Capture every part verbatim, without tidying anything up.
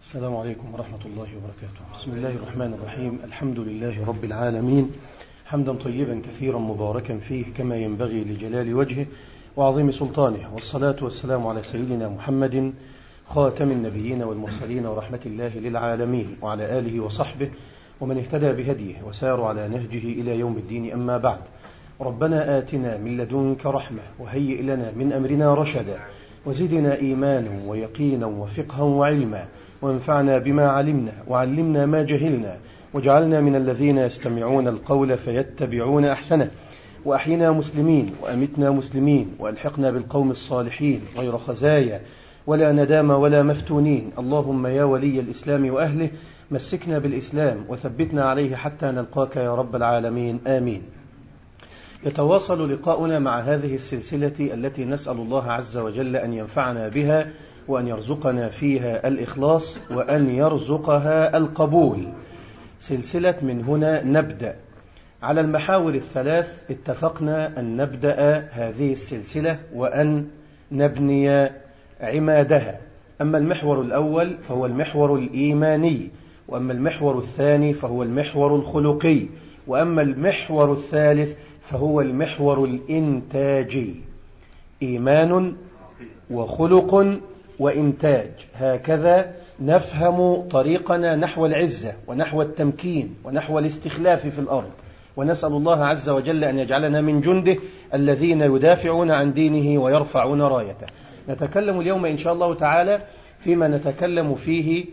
السلام عليكم ورحمة الله وبركاته. بسم الله الرحمن الرحيم. الحمد لله رب العالمين، حمدا طيبا كثيرا مباركا فيه كما ينبغي لجلال وجهه وعظيم سلطانه، والصلاة والسلام على سيدنا محمد خاتم النبيين والمرسلين ورحمة الله للعالمين، وعلى آله وصحبه ومن اهتدى بهديه وسار على نهجه إلى يوم الدين. أما بعد، ربنا آتنا من لدنك رحمة وهيئ لنا من أمرنا رشدا وزدنا إيمانا ويقينا وفقها وعلما، وانفعنا بما علمنا وعلمنا ما جهلنا، واجعلنا من الذين يستمعون القول فيتبعون أحسنه، وأحينا مسلمين وأمتنا مسلمين، وألحقنا بالقوم الصالحين غير خزايا ولا ندام ولا مفتونين. اللهم يا ولي الإسلام وأهله مسكنا بالإسلام وثبتنا عليه حتى نلقاك يا رب العالمين، آمين. يتواصل لقاؤنا مع هذه السلسلة التي نسأل الله عز وجل أن ينفعنا بها وأن يرزقنا فيها الإخلاص وأن يرزقها القبول. سلسلة من هنا نبدأ. على المحاور الثلاث اتفقنا أن نبدأ هذه السلسلة وأن نبني عمادها. أما المحور الأول فهو المحور الإيماني، وأما المحور الثاني فهو المحور الخلقي، وأما المحور الثالث فهو المحور الإنتاجي. إيمان وخلق وإنتاج، هكذا نفهم طريقنا نحو العزة ونحو التمكين ونحو الاستخلاف في الأرض، ونسأل الله عز وجل أن يجعلنا من جنده الذين يدافعون عن دينه ويرفعون رايته. نتكلم اليوم إن شاء الله تعالى فيما نتكلم فيه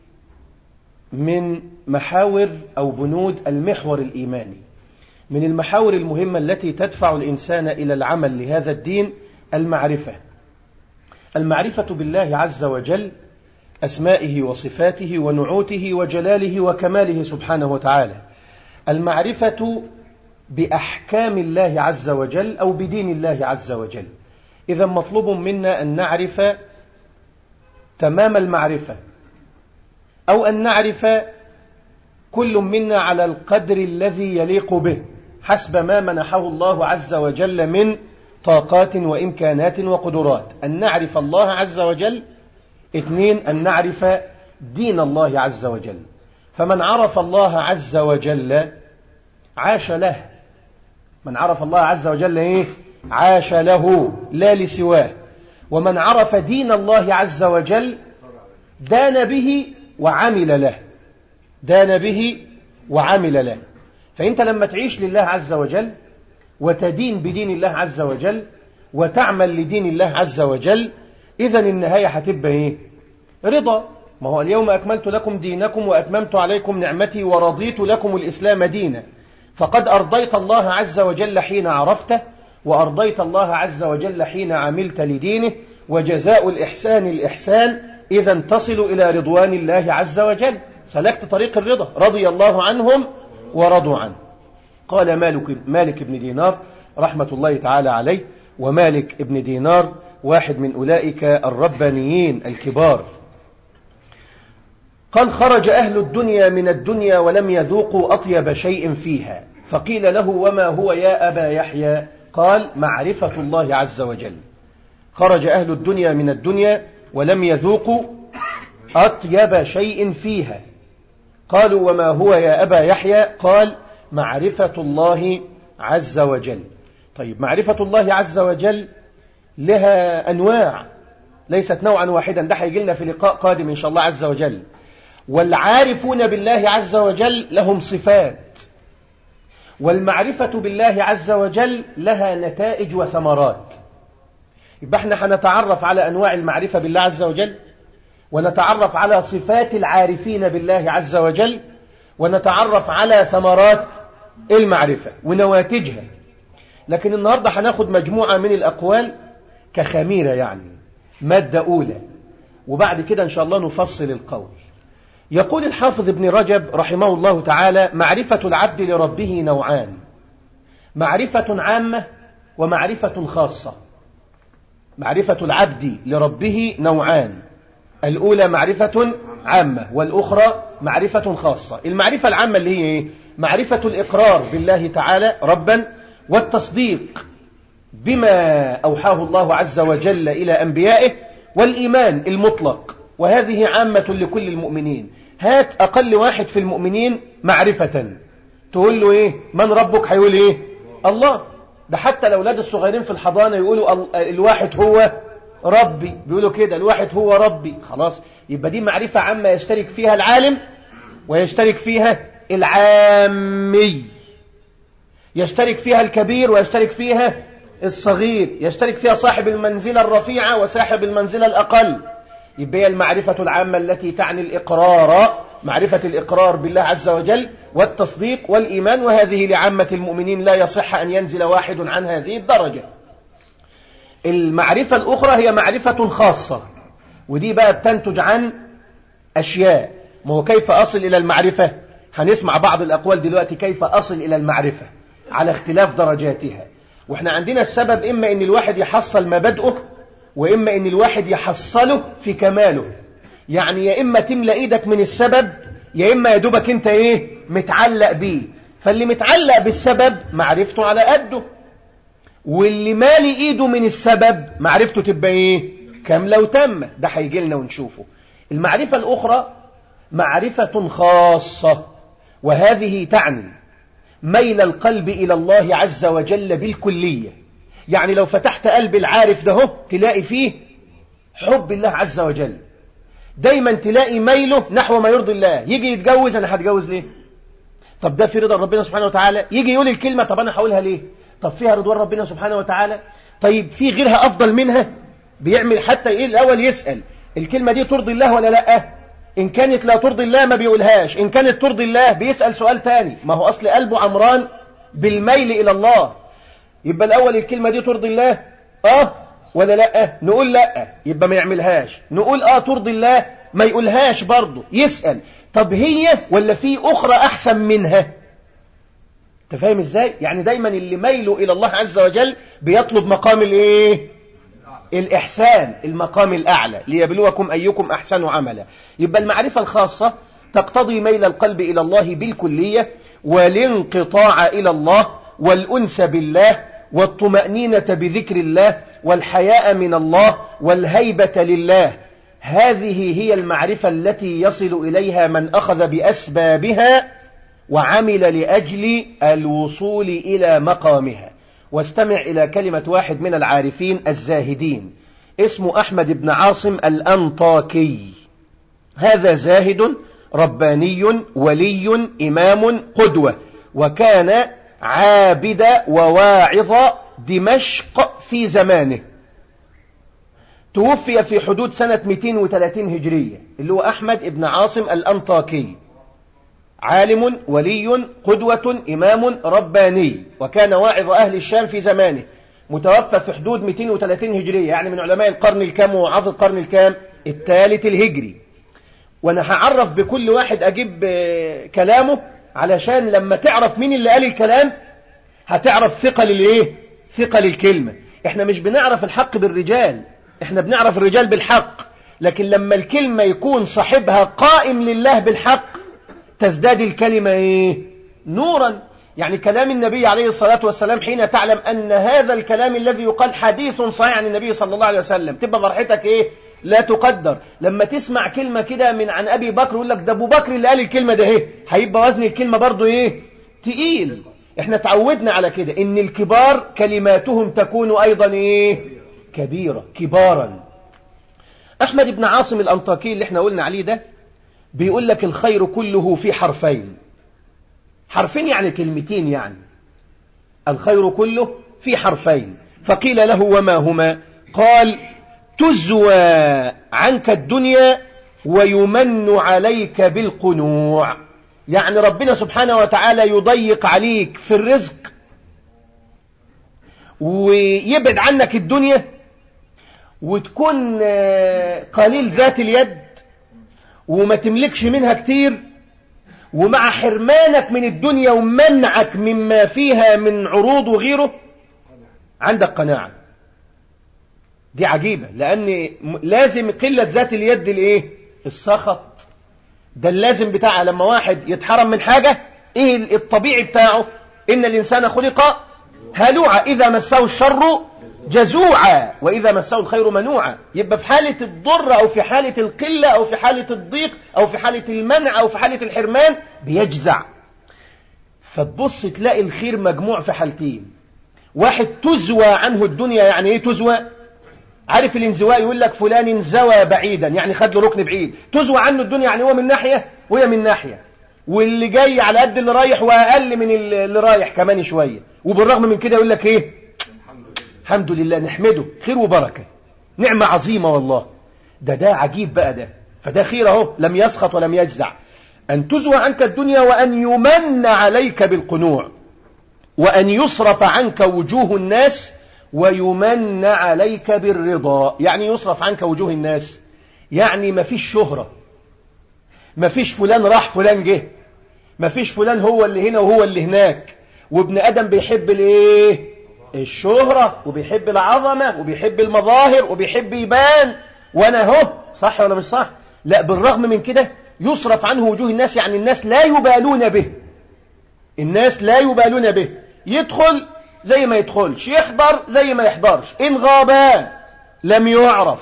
من محاور أو بنود المحور الإيماني. من المحاور المهمة التي تدفع الإنسان إلى العمل لهذا الدين المعرفة. المعرفة بالله عز وجل، أسمائه وصفاته ونعوته وجلاله وكماله سبحانه وتعالى. المعرفة بأحكام الله عز وجل أو بدين الله عز وجل. إذا مطلوب منا أن نعرف تمام المعرفة، أو أن نعرف كل منا على القدر الذي يليق به حسب ما منحه الله عز وجل من طاقات وإمكانات وقدرات. أن نعرف الله عز وجل. اثنين، أن نعرف دين الله عز وجل. فمن عرف الله عز وجل عاش له. من عرف الله عز وجل إيه؟ عاش له لا لسواه. ومن عرف دين الله عز وجل دان به وعمل له. دان به وعمل له. فأنت لما تعيش لله عز وجل وتدين بدين الله عز وجل وتعمل لدين الله عز وجل، إذن النهاية هتبقى إيه؟ رضا. ما هو اليوم أكملت لكم دينكم وأتممت عليكم نعمتي ورضيت لكم الإسلام دينا. فقد أرضيت الله عز وجل حين عرفته، وأرضيت الله عز وجل حين عملت لدينه، وجزاء الإحسان الإحسان. إذن تصل إلى رضوان الله عز وجل. سلكت طريق الرضا، رضي الله عنهم ورضوا عنه. قال مالك, مالك بن دينار رحمة الله تعالى عليه، ومالك بن دينار واحد من أولئك الربانيين الكبار، قال: خرج أهل الدنيا من الدنيا ولم يذوقوا أطيب شيء فيها، فقيل له: وما هو يا أبا يحيى؟ قال: معرفة الله عز وجل. خرج أهل الدنيا من الدنيا ولم يذوقوا أطيب شيء فيها. قالوا: وما هو يا أبا يحيى؟ قال: معرفة الله عز وجل. طيب، معرفة الله عز وجل لها أنواع، ليست نوعا واحدا. ده هيجي لنا في لقاء قادم إن شاء الله عز وجل. والعارفون بالله عز وجل لهم صفات، والمعرفة بالله عز وجل لها نتائج وثمرات. يبقى احنا هنتعرف على أنواع المعرفة بالله عز وجل، ونتعرف على صفات العارفين بالله عز وجل، ونتعرف على ثمرات المعرفة ونواتجها. لكن النهاردة هناخد مجموعة من الأقوال كخميرة، يعني مادة أولى، وبعد كده إن شاء الله نفصل القول. يقول الحافظ ابن رجب رحمه الله تعالى: معرفة العبد لربه نوعان: معرفة عامة ومعرفة خاصة. معرفة العبد لربه نوعان: الأولى معرفة عامة، والأخرى معرفة خاصة. المعرفة العامة اللي هي إيه؟ معرفة الإقرار بالله تعالى ربا، والتصديق بما أوحاه الله عز وجل إلى أنبيائه، والإيمان المطلق وهذه عامة لكل المؤمنين. هات أقل واحد في المؤمنين معرفة، تقول له إيه؟ من ربك؟ هيقول إيه؟ الله. ده حتى الأولاد الصغيرين في الحضانة يقولوا الواحد هو ربي، بيقولوا كده الواحد هو ربي. خلاص، يبقى دي معرفة عامة يشترك فيها العالم ويشترك فيها العامي، يشترك فيها الكبير ويشترك فيها الصغير، يشترك فيها صاحب المنزلة الرفيعة وصاحب المنزلة الأقل. يبقى المعرفة العامة التي تعني الإقرار، معرفة الإقرار بالله عز وجل والتصديق والإيمان، وهذه لعامة المؤمنين لا يصح أن ينزل واحد عن هذه الدرجة. المعرفة الأخرى هي معرفة خاصة، ودي بقى بتنتج عن أشياء. ما هو كيف أصل إلى المعرفة؟ هنسمع بعض الأقوال دلوقتي كيف أصل إلى المعرفة على اختلاف درجاتها. وإحنا عندنا السبب إما إن الواحد يحصل مبادئه، وإما إن الواحد يحصله في كماله. يعني يا إما تملأ إيدك من السبب، يا إما يدوبك أنت إيه متعلق بيه. فاللي متعلق بالسبب معرفته على قده، واللي مالي إيده من السبب معرفته تبقى إيه كاملة وتامة. ده هيجي لنا ونشوفه. المعرفة الأخرى معرفة خاصة، وهذه تعني ميل القلب إلى الله عز وجل بالكلية. يعني لو فتحت قلب العارف ده تلاقي فيه حب الله عز وجل، دايما تلاقي ميله نحو ما يرضي الله. يجي يتجوز، أنا هتجوز ليه؟ طب ده في رضا ربنا سبحانه وتعالى. يجي يقول الكلمة، طب أنا هقولها ليه؟ طب فيها رضوان ربنا سبحانه وتعالى. طيب في غيرها أفضل منها؟ بيعمل حتى إيه الأول يسأل الكلمة دي ترضي الله ولا لأ؟ إن كانت لا ترضي الله ما بيقولهاش، إن كانت ترضي الله بيسأل سؤال تاني. ما هو أصل قلبه عمران بالميل إلى الله. يبقى الأول الكلمة دي ترضي الله آه ولا لأ؟ نقول لأ، يبقى ما يعملهاش. نقول آه ترضي الله، ما يقولهاش برضه. يسأل طب هي ولا في أخرى أحسن منها؟ تفهم إزاي؟ يعني دايما اللي ميله إلى الله عز وجل بيطلب مقام الإيه؟ الإحسان، المقام الأعلى، ليبلوكم أيكم أحسن عملا. يبقى المعرفة الخاصة تقتضي ميل القلب إلى الله بالكلية، والانقطاع إلى الله، والأنس بالله، والطمأنينة بذكر الله، والحياء من الله، والهيبة لله. هذه هي المعرفة التي يصل إليها من أخذ بأسبابها وعمل لأجل الوصول إلى مقامها. واستمع إلى كلمة واحد من العارفين الزاهدين اسمه أحمد بن عاصم الأنطاكي. هذا زاهد رباني ولي إمام قدوة، وكان عابد وواعظ دمشق في زمانه. توفي في حدود سنة مئتين وثلاثين هجرية، اللي هو أحمد بن عاصم الأنطاكي، عالم ولي قدوة إمام رباني، وكان واعظ أهل الشام في زمانه. متوفى في حدود مئتين وثلاثين هجرية، يعني من علماء القرن الكام ووعظ القرن الكام الثالث الهجري. وأنا هعرف بكل واحد أجيب كلامه، علشان لما تعرف مين اللي قال الكلام هتعرف ثقل الإيه؟ ثقل الكلمة. إحنا مش بنعرف الحق بالرجال، إحنا بنعرف الرجال بالحق. لكن لما الكلمة يكون صاحبها قائم لله بالحق تزداد الكلمة إيه؟ نورا. يعني كلام النبي عليه الصلاة والسلام حين تعلم أن هذا الكلام الذي يقال حديث صحيح عن النبي صلى الله عليه وسلم تبقى فرحتك إيه؟ لا تقدر. لما تسمع كلمة كده من عن أبي بكر يقول لك ده أبو بكر اللي قال الكلمة ده إيه؟ هيبقى وزن الكلمة برضو إيه؟ تقيل. إحنا تعودنا على كده إن الكبار كلماتهم تكون أيضا إيه؟ كبيرة، كبارا. أحمد بن عاصم الأنطاكي اللي إحنا قلنا عليه ده بيقول لك الخير كله في حرفين. حرفين يعني كلمتين، يعني الخير كله في حرفين. فقيل له وما هما؟ قال تزوى عنك الدنيا ويمن عليك بالقنوع. يعني ربنا سبحانه وتعالى يضيق عليك في الرزق ويبعد عنك الدنيا، وتكون قليل ذات اليد وما تملكش منها كتير، ومع حرمانك من الدنيا ومنعك مما فيها من عروض وغيره عندك قناعة. دي عجيبة، لأن لازم قلة ذات اليد الايه؟ السخط. ده اللازم بتاعها. لما واحد يتحرم من حاجة ايه الطبيعي بتاعه؟ إن الإنسان خلق هلوعا إذا مسه الشر جزوعا وإذا مسه الخير منوعا. يبقى في حالة الضر أو في حالة القلة أو في حالة الضيق أو في حالة المنع أو في حالة الحرمان بيجزع. فتبص تلاقي الخير مجموع في حالتين. واحد تزوى عنه الدنيا. يعني ايه تزوى؟ عارف الانزواء؟ يقول لك فلان انزوى بعيدا، يعني خد له ركن بعيد. تزوى عنه الدنيا يعني هو من ناحية وهي من ناحية، واللي جاي على قد اللي رايح وأقل من اللي رايح كمان شوية، وبالرغم من كده يقول لك ايه؟ الحمد لله، نحمده، خير وبركة، نعمة عظيمة والله. ده ده عجيب بقى ده. فده خير اهو، لم يسخط ولم يجزع. أن تزوى عنك الدنيا وأن يمن عليك بالقنوع، وأن يصرف عنك وجوه الناس ويمن عليك بالرضا. يعني يصرف عنك وجوه الناس يعني ما فيش شهرة، ما فيش فلان راح فلان جه، ما فيش فلان هو اللي هنا وهو اللي هناك. وابن آدم بيحب الايه؟ الشهرة، وبيحب العظمة، وبيحب المظاهر، وبيحب يبان وانا اهو. صح ولا مش صح؟ لا، بالرغم من كده يصرف عنه وجوه الناس، يعني الناس لا يبالون به. الناس لا يبالون به، يدخل زي ما يدخلش، يحضر زي ما يحضرش، إن غابا لم يعرف،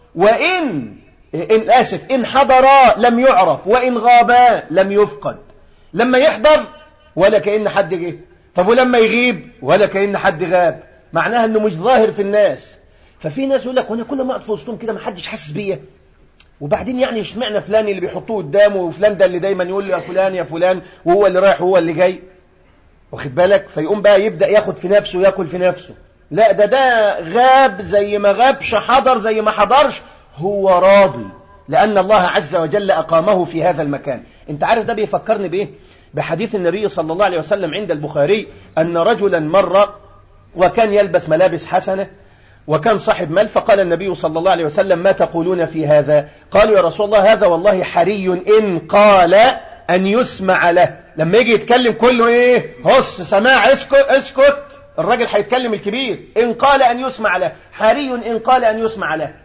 وإن إن آسف إن حضرا لم يعرف، وإن غابا لم يفقد. لما يحضر ولا كأن حد جه، طب ولما يغيب ولا كأن حد غاب. معناها أنه مش ظاهر في الناس. ففي ناس يقول لك وانا كل ما اقعد في وسطهم كده ما حدش حاسس بيا، وبعدين يعني اشمعنى فلان اللي بيحطوه قدامه، وفلان ده اللي دايما يقول له يا فلان يا فلان، وهو اللي رايح وهو اللي جاي، واخد بالك؟ فيقوم بقى يبدأ ياخد في نفسه وياكل في نفسه. لا، ده ده غاب زي ما غابش، حضر زي ما حضرش، هو راضي لأن الله عز وجل أقامه في هذا المكان. انت عارف ده بيفكرني بإيه؟ بحديث النبي صلى الله عليه وسلم عند البخاري أن رجلا مر وكان يلبس ملابس حسنة وكان صاحب مال، فقال النبي صلى الله عليه وسلم ما تقولون في هذا؟ قالوا يا رسول الله هذا والله حري إن قال أن يسمع له. لما يجي يتكلم كله إيه؟ هص سماع، اسكت اسكت، الراجل هيتكلم الكبير. إن قال أن يسمع له، حري إن قال أن يسمع له.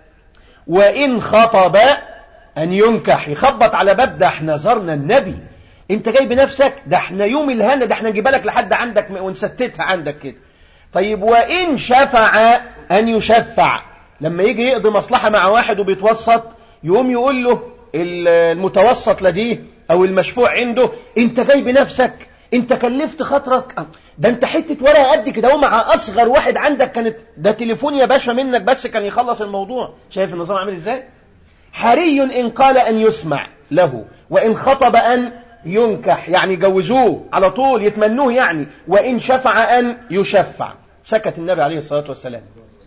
وإن خطب أن ينكح، يخبط على باب، ده احنا زرنا النبي، انت جاي بنفسك، ده احنا يوم الهنا، ده احنا نجيبها لك لحد عندك ونستتها عندك كده. طيب وإن شفع أن يشفع، لما يجي يقضي مصلحة مع واحد وبيتوسط، يقوم يقول له المتوسط لديه أو المشفوع عنده انت جاي بنفسك، انت كلفت خاطرك، ده انت حتة ورقة قد كده ومع أصغر واحد عندك كانت ده تليفون يا باشا منك بس كان يخلص الموضوع. شايف النظام عامل ازاي؟ حري إن قال أن يسمع له، وإن خطب أن ينكح، يعني يجوزوه على طول يتمنوه يعني، وإن شفع أن يشفع. سكت النبي عليه الصلاة والسلام.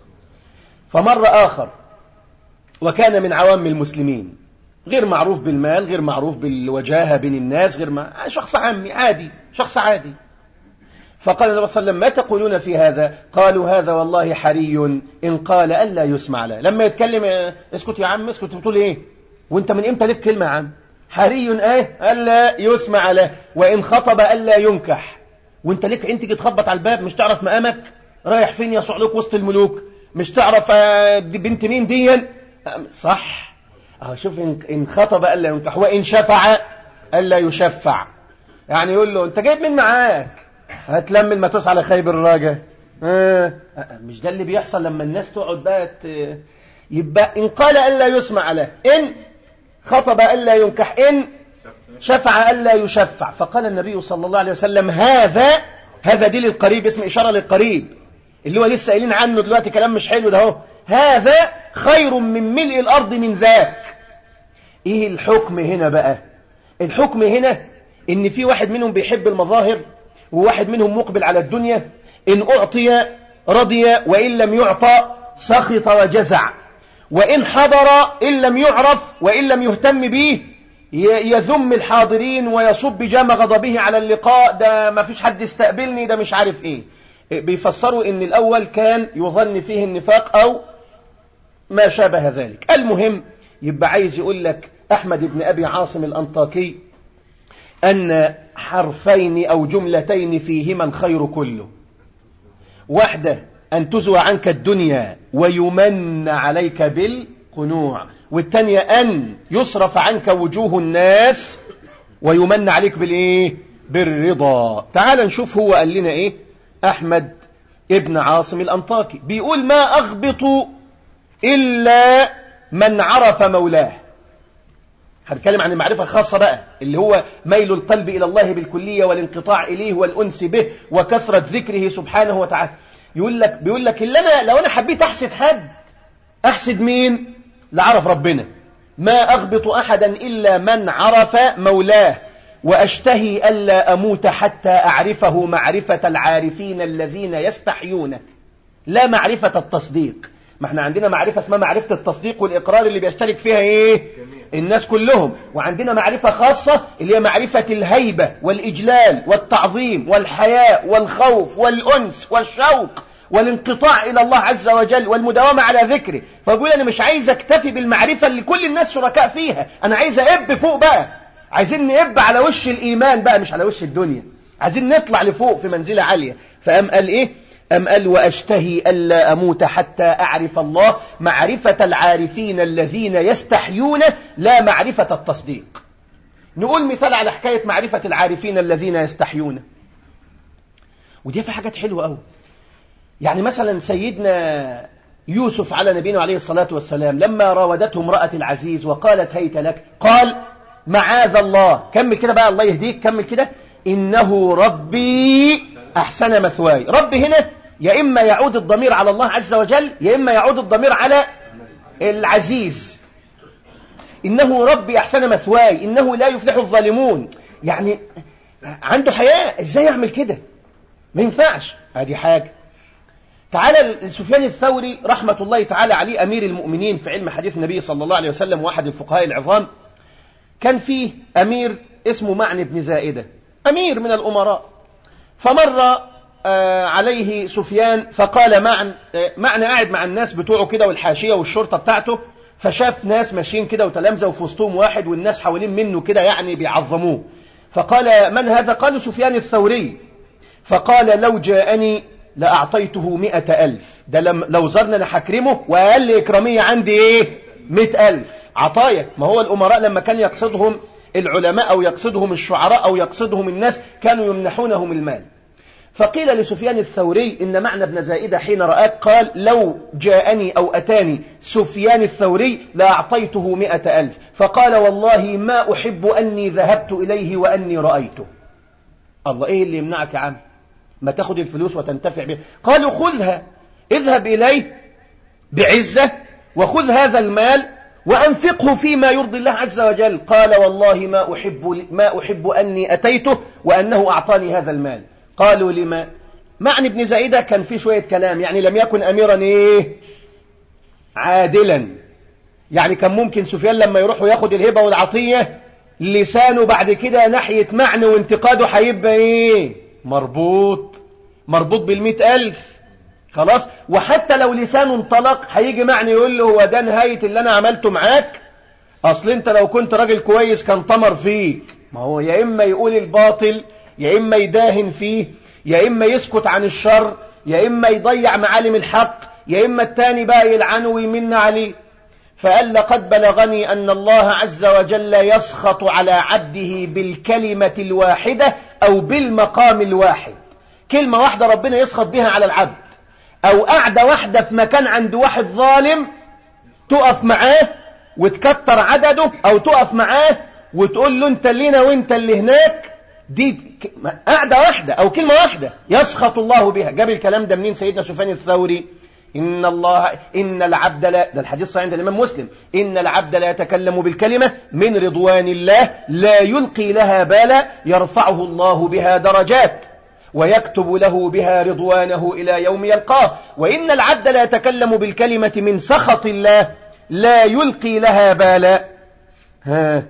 فمر آخر وكان من عوام المسلمين، غير معروف بالمال، غير معروف بالوجاهة بين الناس، غير مع... شخص عامي عادي، شخص عادي. فقال النبي صلى الله عليه وسلم ما تقولون في هذا؟ قالوا هذا والله حري إن قال ألا يسمع له. لما يتكلم اسكت يا عم اسكت، بتقول ايه وانت من امتى لك كلمة يا عم؟ حري ايه ألا يسمع له، وإن خطب ألا ينكح، وانت لك انت تخبط على الباب مش تعرف مقامك رايح فين يا صعلوك وسط الملوك، مش تعرف دي بنت مين دي، صح؟ اه شوف، إن خطب ألا ينكح وإن شفع ألا يشفع، يعني يقول له انت جايب مين معاك؟ هتلم المتوس على خيب الراجة. آه. مش ده اللي بيحصل لما الناس تقعد بقى ت... يبقى إن قال ألا يسمع له، إن خطب ألا ينكح، إن شفع ألا يشفع. فقال النبي صلى الله عليه وسلم هذا هذا دي للقريب، اسم إشارة للقريب اللي هو لسه قايلين عنه دلوقتي كلام مش حلو ده هو، هذا خير من ملء الأرض من ذاك. إيه الحكم هنا بقى؟ الحكم هنا إن في واحد منهم بيحب المظاهر وواحد منهم مقبل على الدنيا، إن أعطي رضي وإن لم يعطى سخط وجزع، وإن حضر إن لم يعرف وإن لم يهتم به يذم الحاضرين ويصب جام غضبه على اللقاء، ده ما فيش حد يستقبلني، ده مش عارف إيه. بيفسروا إن الأول كان يظن فيه النفاق أو ما شابه ذلك. المهم يبقى عايز يقول لك أحمد بن أبي عاصم الأنطاكي أن حرفين أو جملتين فيهما الخير كله. واحدة أن تزوى عنك الدنيا ويمن عليك بالقنوع، والثانية أن يصرف عنك وجوه الناس ويمن عليك بالإيه؟ بالرضا. تعال نشوف هو قال لنا إيه أحمد ابن عاصم الأنطاكي، بيقول ما أغبط إلا من عرف مولاه. هنتكلم عن المعرفة الخاصة بقى، اللي هو ميل القلب إلى الله بالكلية والانقطاع إليه والأنس به وكثرة ذكره سبحانه وتعالى. يقول لك بيقول لك اللي أنا لو أنا حبيت أحسد حد، أحسد مين؟ لعرف ربنا. ما أغبط أحدا إلا من عرف مولاه، وأشتهي ألا أموت حتى أعرفه معرفة العارفين الذين يستحيون، لا معرفة التصديق. ما احنا عندنا معرفة اسمها معرفة التصديق والإقرار اللي بيشترك فيها ايه؟ الناس كلهم. وعندنا معرفة خاصة اللي هي معرفة الهيبة والإجلال والتعظيم والحياء والخوف والأنس والشوق والانقطاع إلى الله عز وجل والمداومة على ذكره. فأقول أنا مش عايز أكتفي بالمعرفة اللي كل الناس شركاء فيها، أنا عايز أب فوق بقى، عايزين نقب على وش الإيمان بقى مش على وش الدنيا، عايزين نطلع لفوق في منزلة عالية. فأم قال إيه؟ أم قال وأشتهي ألا أموت حتى أعرف الله معرفة العارفين الذين يستحيون، لا معرفة التصديق. نقول مثال على حكاية معرفة العارفين الذين يستحيون، ودي في حاجات حلوة أوي. يعني مثلا سيدنا يوسف على نبينا عليه الصلاة والسلام لما راودته امرأة العزيز وقالت هيت لك، قال معاذ الله، كمل كده بقى الله يهديك، كمل كده، إنه ربي أحسن مثواي. ربي هنا يا إما يعود الضمير على الله عز وجل، يا إما يعود الضمير على العزيز. إنه ربي أحسن مثواي إنه لا يفلح الظالمون. يعني عنده حياة، إزاي يعمل كده؟ ما ينفعش. هذه حاجة. تعالى سفيان الثوري رحمة الله تعالى عليه، أمير المؤمنين في علم حديث النبي صلى الله عليه وسلم وأحد الفقهاء العظام. كان فيه أمير اسمه معن بن زائدة، أمير من الأمراء. فمر عليه سفيان فقال معن، معن قاعد مع الناس بتوعه كده والحاشية والشرطة بتاعته، فشاف ناس ماشيين كده وتلامذة وفي وسطهم واحد والناس حوالين منه كده يعني بيعظموه. فقال من هذا؟ قالوا سفيان الثوري. فقال لو جاءني لأعطيته مئة ألف، ده لو زرنا أنا حكرمه، وأقل إكرامية عندي إيه؟ مئة ألف عطايا. ما هو الأمراء لما كان يقصدهم العلماء أو يقصدهم الشعراء أو يقصدهم الناس كانوا يمنحونهم المال. فقيل لسفيان الثوري إن معنى ابن زائدة حين رآك قال لو جاءني أو أتاني سفيان الثوري لأعطيته مئة ألف. فقال والله ما أحب أني ذهبت إليه وأني رأيته. الله، إيه اللي يمنعك يا عم؟ ما تاخد الفلوس وتنتفع بها. قالوا خذها، اذهب إليه بعزة وخذ هذا المال وأنفقه فيما يرضي الله عز وجل. قال والله ما أحب, ما أحب أني أتيته وأنه أعطاني هذا المال. قالوا لما؟ معنى ابن زائدة كان فيه شوية كلام، يعني لم يكن أميرا إيه؟ عادلا. يعني كان ممكن سفيان لما يروح وياخد الهبة والعطية لسانه بعد كده ناحية معنى وانتقاده هيبقى إيه؟ مربوط مربوط بالمئة ألف خلاص. وحتى لو لسانه انطلق هيجي معنى يقول له هو ده نهاية اللي أنا عملته معاك؟ أصل أنت لو كنت راجل كويس كان طمر فيك. ما هو يا إما يقول الباطل، يا إما يداهن فيه، يا إما يسكت عن الشر، يا إما يضيع معالم الحق، يا إما التاني بقى يلعنه ويمن عليه. فقال لقد بلغني أن الله عز وجل يسخط على عبده بالكلمة الواحدة أو بالمقام الواحد. كلمة واحدة ربنا يسخط بها على العبد، أو قعدة واحدة في مكان عند واحد ظالم تقف معاه وتكتر عدده، أو تقف معاه وتقول له أنت اللي هنا وأنت اللي هناك. دي قعدة واحدة أو كلمة واحدة يسخط الله بها. جاب الكلام ده منين سيدنا سفيان الثوري؟ إن الله إن العبد لا، ده الحديث صحيح عند الإمام مسلم، إن العبد لا يتكلم بالكلمة من رضوان الله لا يلقي لها بالا يرفعه الله بها درجات ويكتب له بها رضوانه إلى يوم يلقاه. وإن العبد لا يتكلم بالكلمة من سخط الله لا يلقي لها بالا ها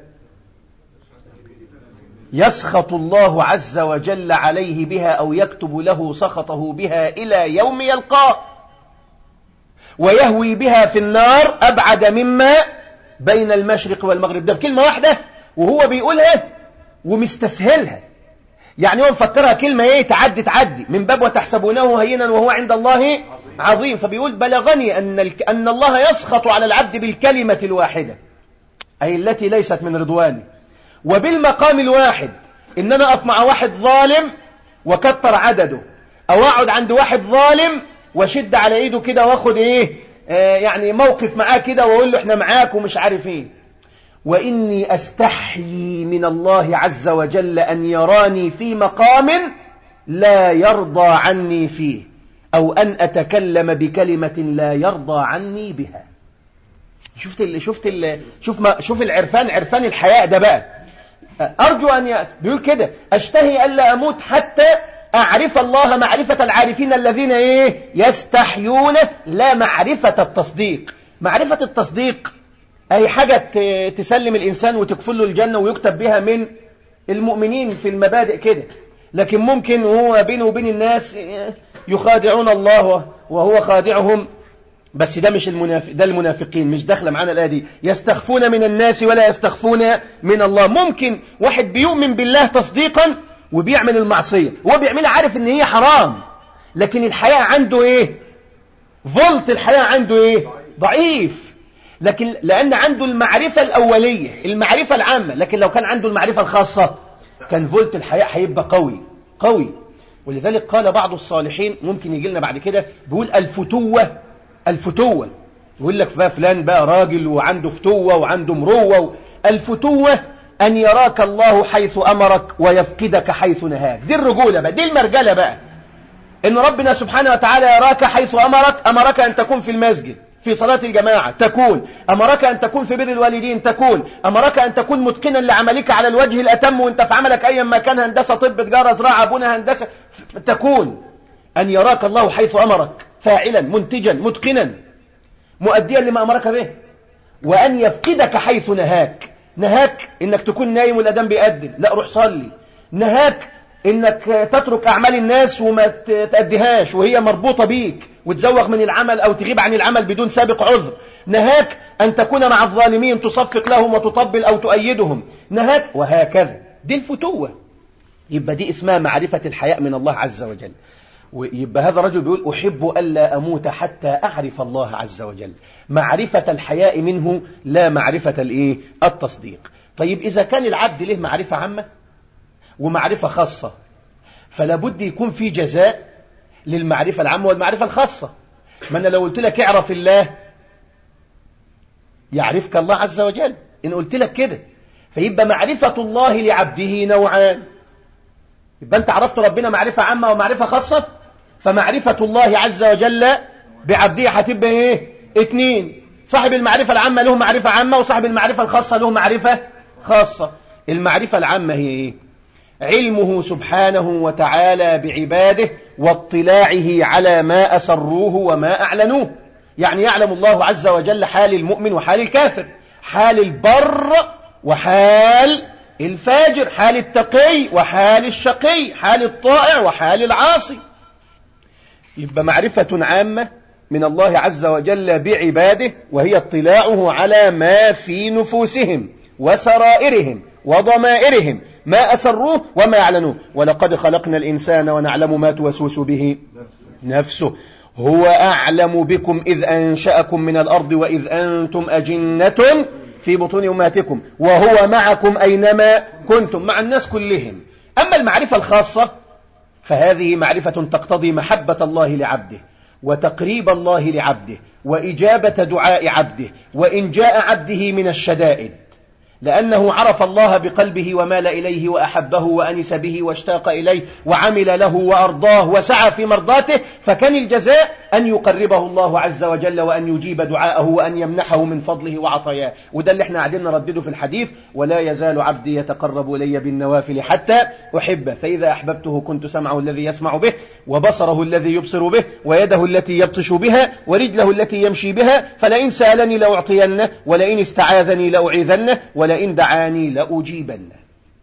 يسخط الله عز وجل عليه بها أو يكتب له سخطه بها إلى يوم يلقاه، ويهوي بها في النار أبعد مما بين المشرق والمغرب. ده بكلمة واحدة وهو بيقولها ومستسهلها، يعني هو مفكرها كلمة ايه تعدي تعدي من باب وتحسبونه هينا وهو عند الله عظيم. فبيقول بلغني أن, أن الله يسخط على العبد بالكلمة الواحدة أي التي ليست من رضوانه، وبالمقام الواحد إن أنا أقف مع واحد ظالم وكتر عدده، أو أقعد عند واحد ظالم وشد على إيده كده واخد إيه آه يعني موقف معاه كده وأقول له إحنا معاك ومش عارف إيه. وإني أستحيي من الله عز وجل أن يراني في مقام لا يرضى عني فيه، أو أن أتكلم بكلمة لا يرضى عني بها. شفت ال شفت ال شوف ما شوف العرفان، عرفان الحياء ده بقى. أرجو أن ي... بيقول كده: أشتهي ألا أموت حتى أعرف الله معرفة العارفين الذين إيه يستحيون، لا معرفة التصديق. معرفة التصديق أي حاجة تسلم الإنسان وتكفل له الجنة ويكتب بها من المؤمنين في المبادئ كده، لكن ممكن هو بينه وبين الناس يخادعون الله وهو خادعهم، بس ده مش المنافق، ده المنافقين، مش داخله معانا الآية دي. يستخفون من الناس ولا يستخفون من الله. ممكن واحد بيؤمن بالله تصديقا وبيعمل المعصية، هو بيعملها عارف ان هي حرام، لكن الحياة عنده ايه؟ فولت الحياة عنده ايه؟ ضعيف، لكن لأن عنده المعرفة الأولية، المعرفة العامة. لكن لو كان عنده المعرفة الخاصة كان فولت الحياة هيبقى قوي قوي. ولذلك قال بعض الصالحين، ممكن يجي لنا بعد كده، بيقول الفتوة، الفتوة يقول لك بقى فلان بقى راجل وعنده فتوة وعنده مروة. الفتوة أن يراك الله حيث أمرك ويفقدك حيث نهاك. دي الرجولة بقى، دي المرجلة بقى، إن ربنا سبحانه وتعالى يراك حيث أمرك. أمرك أن تكون في المسجد في صلاة الجماعة تكون، أمرك أن تكون في بر الوالدين تكون، أمرك أن تكون متقنا لعملك على الوجه الأتم وانت في عملك أيا ما كان، هندسة طب تجارة زراعة بنى هندسة، تكون أن يراك الله حيث أمرك فاعلا منتجا متقنا مؤديا لما أمرك به، وأن يفقدك حيث نهاك. نهاك إنك تكون نايم والأذان بيأذن، لا روح صلي. نهاك إنك تترك أعمال الناس وما تأديهاش وهي مربوطة بيك وتزوغ من العمل أو تغيب عن العمل بدون سابق عذر. نهاك أن تكون مع الظالمين تصفق لهم وتطبل أو تؤيدهم. نهاك وهكذا. دي الفتوة. يبقى دي اسمها معرفة الحياء من الله عز وجل. ويبقى هذا الرجل بيقول: أحب ألا أموت حتى أعرف الله عز وجل. معرفة الحياء منه لا معرفة الإيه؟ التصديق. طيب إذا كان العبد له معرفة عامة ومعرفة خاصة، فلا بد يكون في جزاء للمعرفة العامة والمعرفة الخاصة. ما أنا لو قلت لك اعرف الله يعرفك الله عز وجل، إن قلت لك كده، فيبقى معرفة الله لعبده نوعان. يبقى أنت عرفت ربنا معرفة عامة ومعرفة خاصة، فمعرفة الله عز وجل بعبده هتبقى إيه؟ اتنين. صاحب المعرفة العامة له معرفة عامة، وصاحب المعرفة الخاصة له معرفة خاصة. المعرفة العامة هي إيه؟ علمه سبحانه وتعالى بعباده واطلاعه على ما أسروه وما أعلنوه. يعني يعلم الله عز وجل حال المؤمن وحال الكافر، حال البر وحال الفاجر، حال التقي وحال الشقي، حال الطائع وحال العاصي. يبقى معرفة عامة من الله عز وجل بعباده، وهي اطلاعه على ما في نفوسهم وسرائرهم وضمائرهم، ما أسروه وما أعلنوه. ولقد خلقنا الإنسان ونعلم ما توسوس به نفسه هو أعلم بكم إذ أنشأكم من الأرض وإذ أنتم أجنة في بطون أمهاتكم وهو معكم أينما كنتم، مع الناس كلهم. أما المعرفة الخاصة فهذه معرفة تقتضي محبة الله لعبده وتقريب الله لعبده وإجابة دعاء عبده وإن جاء عبده من الشدائد، لأنه عرف الله بقلبه ومال إليه وأحبه وأنس به واشتاق إليه وعمل له وأرضاه وسعى في مرضاته، فكان الجزاء أن يقربه الله عز وجل وأن يجيب دعاءه وأن يمنحه من فضله وعطاياه. وده اللي احنا قاعدين نردده في الحديث: ولا يزال عبدي يتقرب إلي بالنوافل حتى أحبه، فإذا أحببته كنت سمعه الذي يسمع به وبصره الذي يبصر به ويده التي يبطش بها ورجله التي يمشي بها، فلئن سألني لأعطينه ولئن استعاذني لأعيذنه ولئن دعاني لأجيبنه.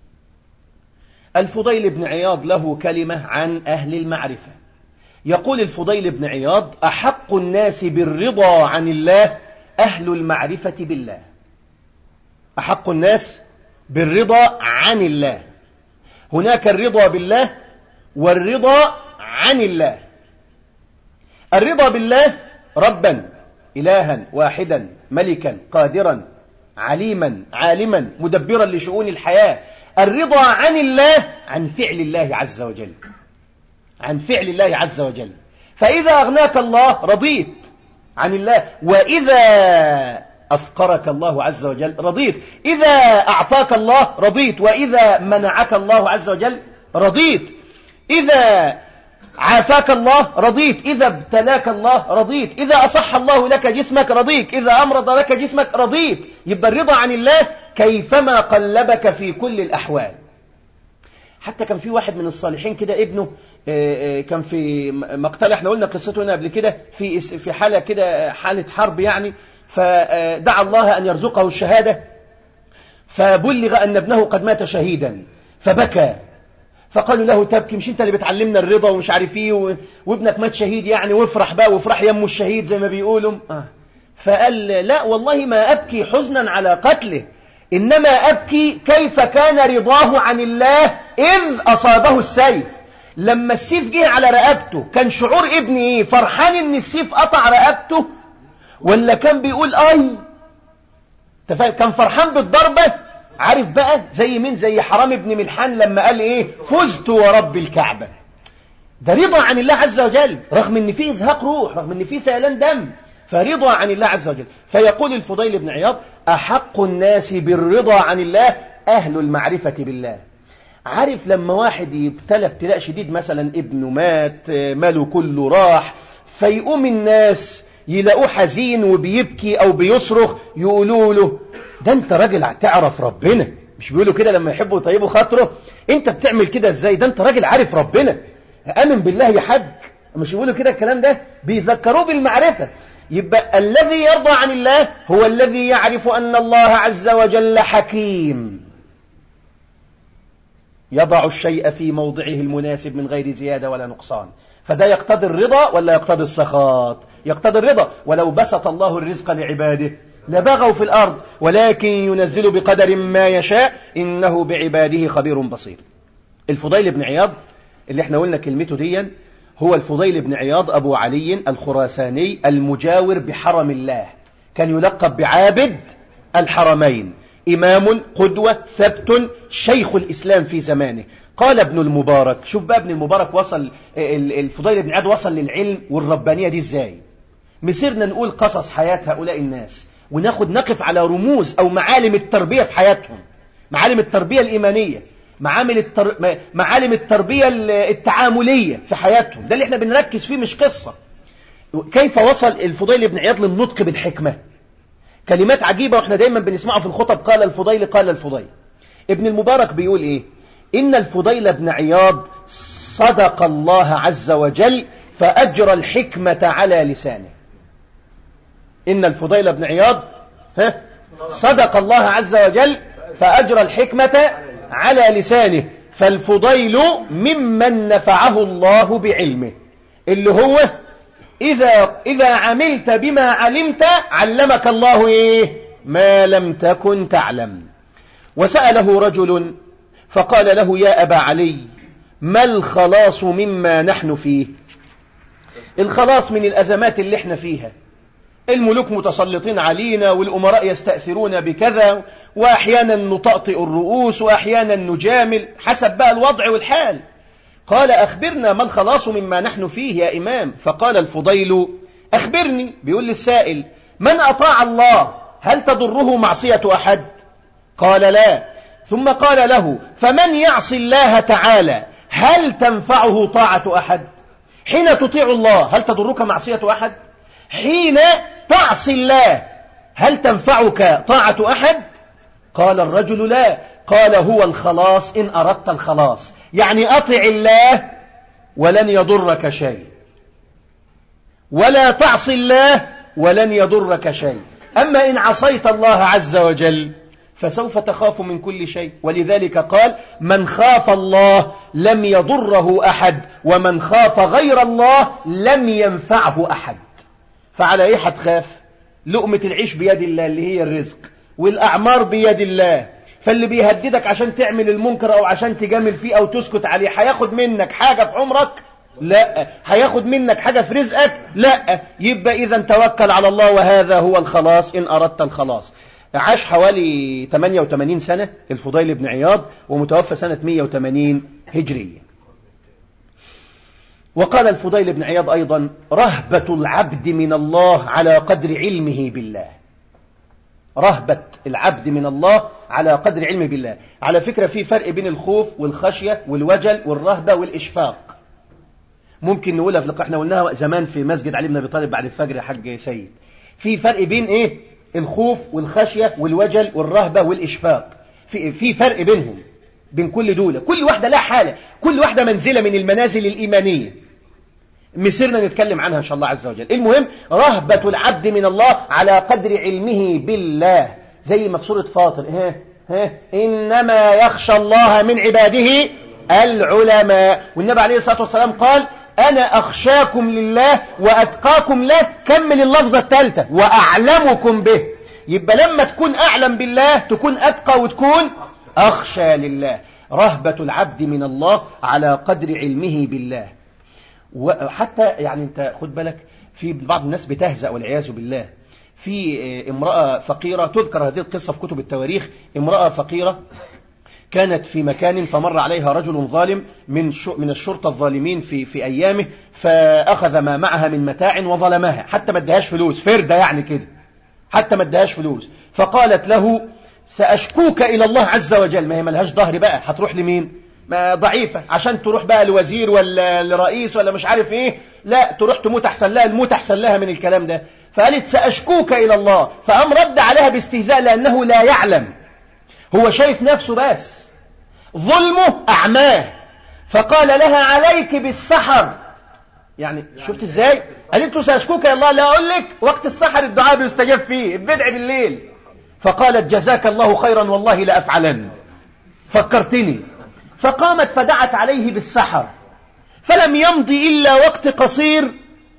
الفضيل بن عياض له كلمة عن أهل المعرفة. يقول الفضيل بن عياض: أحق الناس بالرضا عن الله أهل المعرفة بالله. أحق الناس بالرضا عن الله. هناك الرضا بالله والرضا عن الله. الرضا بالله ربا إلها واحدا ملكا قادرا عليما عالما مدبرا لشؤون الحياة. الرضا عن الله عن فعل الله عز وجل. عن فعل الله عز وجل. فإذا أغناك الله رضيت عن الله، وإذا أفقرك الله عز وجل رضيت، إذا أعطاك الله رضيت، وإذا منعك الله عز وجل رضيت، إذا عافاك الله رضيت، إذا ابتلاك الله رضيت، إذا أصح الله لك جسمك رضيت، إذا أمرض لك جسمك رضيت. يبقى الرضا عن الله كيفما قلبك في كل الأحوال. حتى كان في واحد من الصالحين كده ابنه كان في مقتل، احنا قلنا قصته هنا قبل كده، في في حالة كده حالة حرب يعني، فدعا الله أن يرزقه الشهادة، فبلغ أن ابنه قد مات شهيدا فبكى، فقالوا له تبكي؟ مش انت اللي بتعلمنا الرضا ومش عارف ايه، وابنك مات شهيد يعني، وافرح بقى وافرح يمه الشهيد زي ما بيقولوا. آه. فقال لا والله ما أبكي حزنا على قتله، إنما أبكي كيف كان رضاه عن الله إذ أصابه السيف. لما السيف جه على رقبته كان شعور ابني ايه؟ فرحان ان السيف قطع رقبته، ولا كان بيقول اي؟ كان فرحان بالضربة. عارف بقى زي مين؟ زي حرام ابن ملحان لما قال ايه؟ فزت ورب الكعبة. ده رضا عن الله عز وجل، رغم ان فيه ازهاق روح، رغم ان فيه سيلان دم، فرضا عن الله عز وجل. فيقول الفضيل بن عياض: أحق الناس بالرضا عن الله أهل المعرفة بالله. عارف لما واحد يبتلى ابتلاء شديد، مثلا ابنه مات، ماله كله راح، فيقوم الناس يلاقوه حزين وبيبكي أو بيصرخ، يقولوا له: ده انت راجل تعرف ربنا. مش بيقولوا كده لما يحبوا يطيبوا خاطره؟ انت بتعمل كده ازاي؟ ده انت راجل عارف ربنا، آمن بالله يا حاج. مش بيقولوا كده الكلام ده؟ بيذكروه بالمعرفة. يبقى الذي يرضى عن الله هو الذي يعرف أن الله عز وجل حكيم، يضع الشيء في موضعه المناسب من غير زيادة ولا نقصان. فده يقتضي الرضا ولا يقتضي السخط؟ يقتضي الرضا. ولو بسط الله الرزق لعباده لبغوا في الأرض، ولكن ينزل بقدر ما يشاء، إنه بعباده خبير بصير. الفضيل بن عياض اللي احنا قلنا كلمته دي هو الفضيل بن عياض أبو علي الخراساني المجاور بحرم الله، كان يلقب بعابد الحرمين، إمام قدوة ثبت، شيخ الإسلام في زمانه. قال ابن المبارك، شوف بقى ابن المبارك وصل، الفضيل بن عياض وصل للعلم والربانية دي ازاي. مسيرنا نقول قصص حياة هؤلاء الناس، وناخد نقف على رموز أو معالم التربية في حياتهم، معالم التربية الإيمانية، معامل التر... معالم التربية التعاملية في حياتهم. ده اللي احنا بنركز فيه، مش قصة. كيف وصل الفضيل بن عياض للنطق بالحكمة؟ كلمات عجيبة واحنا دايما بنسمعها في الخطب: قال الفضيل قال الفضيل. ابن المبارك بيقول ايه؟ إن الفضيل بن عياض صدق الله عز وجل فأجرى الحكمة على لسانه. إن الفضيل بن عياض ها صدق الله عز وجل فأجرى الحكمة على لسانه. فالفضيل ممن نفعه الله بعلمه، اللي هو إذا, إذا عملت بما علمت علمك الله إيه؟ ما لم تكن تعلم. وسأله رجل فقال له: يا أبا علي، ما الخلاص مما نحن فيه؟ الخلاص من الأزمات اللي احنا فيها، الملوك متسلطين علينا، والأمراء يستأثرون بكذا، وأحيانا نطأطئ الرؤوس، وأحيانا نجامل، حسب بقى الوضع والحال. قال: أخبرنا ما الخلاص مما نحن فيه يا إمام. فقال الفضيل: أخبرني. بيقول للسائل: من أطاع الله هل تضره معصية أحد؟ قال: لا. ثم قال له: فمن يعصي الله تعالى هل تنفعه طاعة أحد؟ حين تطيع الله هل تضرك معصية أحد؟ حين تعصي الله هل تنفعك طاعة أحد؟ قال الرجل: لا. قال: هو الخلاص إن أردت الخلاص، يعني أطع الله ولن يضرك شيء، ولا تعصي الله ولن يضرك شيء. أما إن عصيت الله عز وجل فسوف تخاف من كل شيء. ولذلك قال: من خاف الله لم يضره أحد، ومن خاف غير الله لم ينفعه أحد. فعلى إيه هتخاف؟ لقمة العيش بيد الله اللي هي الرزق، والأعمار بيد الله. فاللي بيهددك عشان تعمل المنكر أو عشان تجامل فيه أو تسكت عليه هياخد منك حاجة في عمرك؟ لا. هياخد منك حاجة في رزقك؟ لا. يبقى إذا توكل على الله، وهذا هو الخلاص إن أردت الخلاص. عاش حوالي ثمانية وثمانين سنة الفضيل بن عياض، ومتوفى سنة مئة وثمانين هجرية. وقال الفضيل بن عياض أيضا: رهبة العبد من الله على قدر علمه بالله. رهبة العبد من الله على قدر علمه بالله. على فكرة في فرق بين الخوف والخشية والوجل والرهبة والإشفاق. ممكن نقولها في لقاء احنا قلناها زمان في مسجد علي بن أبي طالب بعد الفجر يا حاج سيد. في فرق بين ايه؟ الخوف والخشية والوجل والرهبة والإشفاق. في في فرق بينهم، بين كل دول. كل واحدة لها حالة، كل واحدة منزلة من المنازل الإيمانية مسيرنا نتكلم عنها إن شاء الله عز وجل. المهم رهبة العبد من الله على قدر علمه بالله، زي ما في سورة فاطر ها ها إنما يخشى الله من عباده العلماء. والنبي عليه الصلاة والسلام قال: أنا أخشاكم لله وأتقاكم له. كمل اللفظة الثالثة: وأعلمكم به. يبقى لما تكون أعلم بالله تكون أتقى وتكون أخشى لله. رهبة العبد من الله على قدر علمه بالله. وحتى يعني أنت خد بالك، في بعض الناس بتهزأ والعياذ بالله. في امرأة فقيرة تذكر هذه القصة في كتب التواريخ. امرأة فقيرة كانت في مكان فمر عليها رجل ظالم من من الشرطة الظالمين في في أيامه، فأخذ ما معها من متاع وظلمها حتى ما ادهاش فلوس، فردة يعني كده، حتى ما ادهاش فلوس. فقالت له: سأشكوك إلى الله عز وجل. ما هي ملهاش ظهر بقى، هتروح لمين؟ ما ضعيفة عشان تروح بقى لوزير ولا لرئيس ولا مش عارف ايه، لا تروح تموت أحسن لها، الموت أحسن لها من الكلام ده. فقالت: سأشكوك إلى الله. فأم رد عليها باستهزاء لأنه لا يعلم، هو شايف نفسه بس، ظلمه أعماه. فقال لها: عليك بالسحر. يعني شفت ازاي؟ قالت له: سأشكوك إلى الله. لا أقول لك وقت السحر الدعاء بيستجاب فيه، البدع بالليل. فقالت: جزاك الله خيرا والله لأفعلن، فكرتني. فقامت فدعت عليه بالسحر، فلم يمضي إلا وقت قصير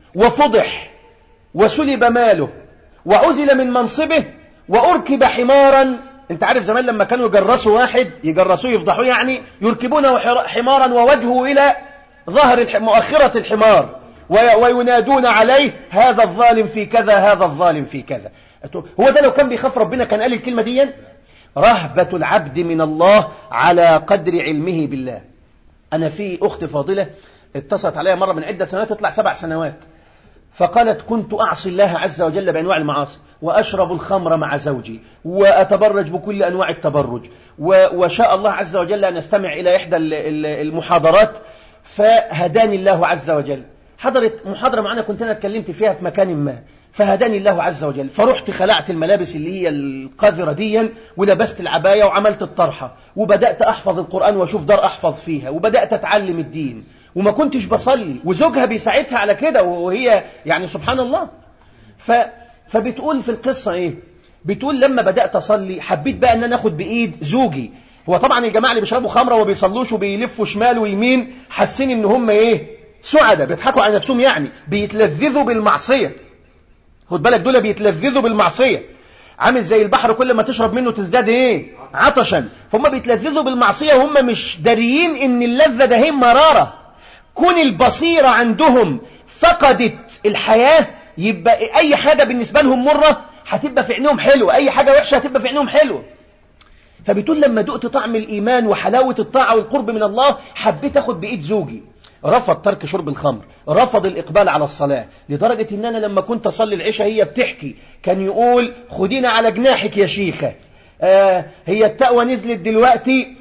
وفضح وسلب ماله وعزل من منصبه وأركب حمارا. انت عارف زمان لما كانوا يجرسوا واحد، يجرسوه يفضحوه، يعني يركبونه حمارا ووجهه إلى ظهر مؤخرة الحمار وينادون عليه: هذا الظالم في كذا، هذا الظالم في كذا. هو ده لو كان بيخاف ربنا كان قال الكلمة دي. رهبة العبد من الله على قدر علمه بالله. أنا في أخت فاضلة اتصلت عليها مرة من عدة سنوات، تطلع سبع سنوات، فقالت: كنت أعصي الله عز وجل بأنواع المعاصي، وأشرب الخمر مع زوجي، وأتبرج بكل أنواع التبرج، وشاء الله عز وجل أن أستمع إلى إحدى المحاضرات، فهداني الله عز وجل. حضرت محاضرة معنا كنت أنا اتكلمت فيها في مكان ما، فهداني الله عز وجل، فرحت خلعت الملابس اللي هي القذرة دي ولبست العباية وعملت الطرحة وبدأت أحفظ القرآن وأشوف دار أحفظ فيها وبدأت أتعلم الدين، وما كنتش بصلي، وزوجها بيساعدها على كده، وهي يعني سبحان الله. ف... فبتقول في القصة إيه؟ بتقول: لما بدأت أصلي حبيت بقى أن أنا أخد بإيد زوجي. هو طبعا الجماعة اللي بيشربوا خمرة وبيصلوش وبيلفوا شمال ويمين حاسين إن هم إيه؟ سعدة، بيضحكوا على نفسهم، يعني بيتلذذوا بالمعصية. خد بالك دول بيتلذذوا بالمعصية، عامل زي البحر كل ما تشرب منه تزداد ايه؟ عطشا. فهم بيتلذذوا بالمعصية وهم مش داريين ان اللذة ده هي مرارة. كون البصيرة عندهم فقدت الحياة، يبقى اي حاجة بالنسبة لهم مرة هتبقى في عينهم حلوة، اي حاجة وحشة هتبقى في عينهم حلوة. فبتقول: لما دقت طعم الإيمان وحلاوة الطاعة والقرب من الله حبيت أخد بإيد زوجي. رفض ترك شرب الخمر، رفض الإقبال على الصلاة، لدرجة إن أنا لما كنت أصلي العشاء هي بتحكي كان يقول: خدينا على جناحك يا شيخة، آه هي التقوى نزلت دلوقتي،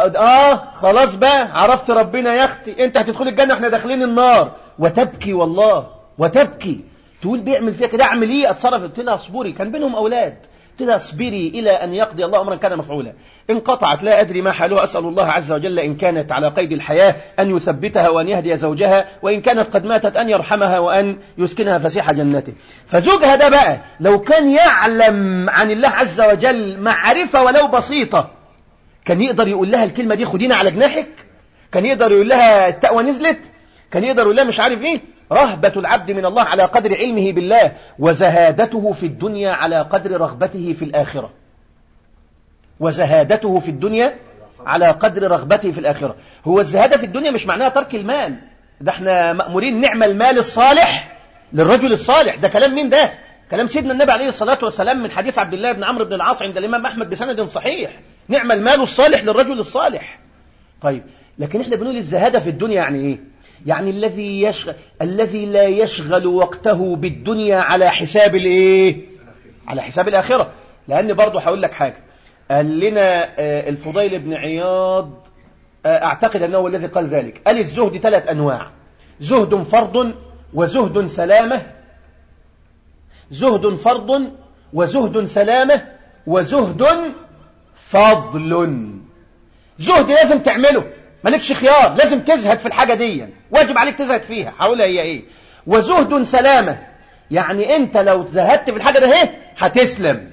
آه خلاص بقى عرفت ربنا يا أختي، أنت هتدخل الجنة وإحنا داخلين النار. وتبكي والله، وتبكي. تقول: بيعمل فيها كده، أعمل إيه؟ أتصرف. قلت لها: اصبري، كان بينهم أولاد، قلت لها: اصبري إلى أن يقضي الله أمرا كان مفعولا. انقطعت لا أدري ما حالها، أسأل الله عز وجل إن كانت على قيد الحياة أن يثبتها وأن يهدي زوجها، وإن كانت قد ماتت أن يرحمها وأن يسكنها فسيح جنته. فزوجها ده بقى لو كان يعلم عن الله عز وجل معرفة ولو بسيطة كان يقدر يقول لها الكلمة دي: خدينا على جناحك؟ كان يقدر يقول لها التقوى نزلت؟ كان يقدر يقول لها مش عارف إيه؟ رهبة العبد من الله على قدر علمه بالله، وزهادته في الدنيا على قدر رغبته في الآخرة. وزهادته في الدنيا على قدر رغبته في الآخرة. هو الزهادة في الدنيا مش معناها ترك المال، ده احنا مأمورين نعمل المال الصالح للرجل الصالح. ده كلام مين ده؟ كلام سيدنا النبي عليه الصلاة والسلام من حديث عبد الله بن عمرو بن العاص عند الإمام أحمد بسند صحيح: نعمل المال الصالح للرجل الصالح. طيب، لكن احنا بنقول الزهادة في الدنيا يعني ايه؟ يعني الذي يشغل الذي لا يشغل وقته بالدنيا على حساب الايه؟ على حساب الآخرة. لأن برضو هقول لك حاجة، قال لنا الفضيل بن عياض، أعتقد أنه الذي قال ذلك، قال الزهد ثلاث أنواع: زهد فرض وزهد سلامة، زهد فرض وزهد سلامة وزهد فضل. زهد لازم تعمله، مالكش خيار، لازم تزهد في الحاجة دي، واجب عليك تزهد فيها، هقولها هي ايه. وزهد سلامة، يعني انت لو زهدت في الحاجة ده ايه هتسلم،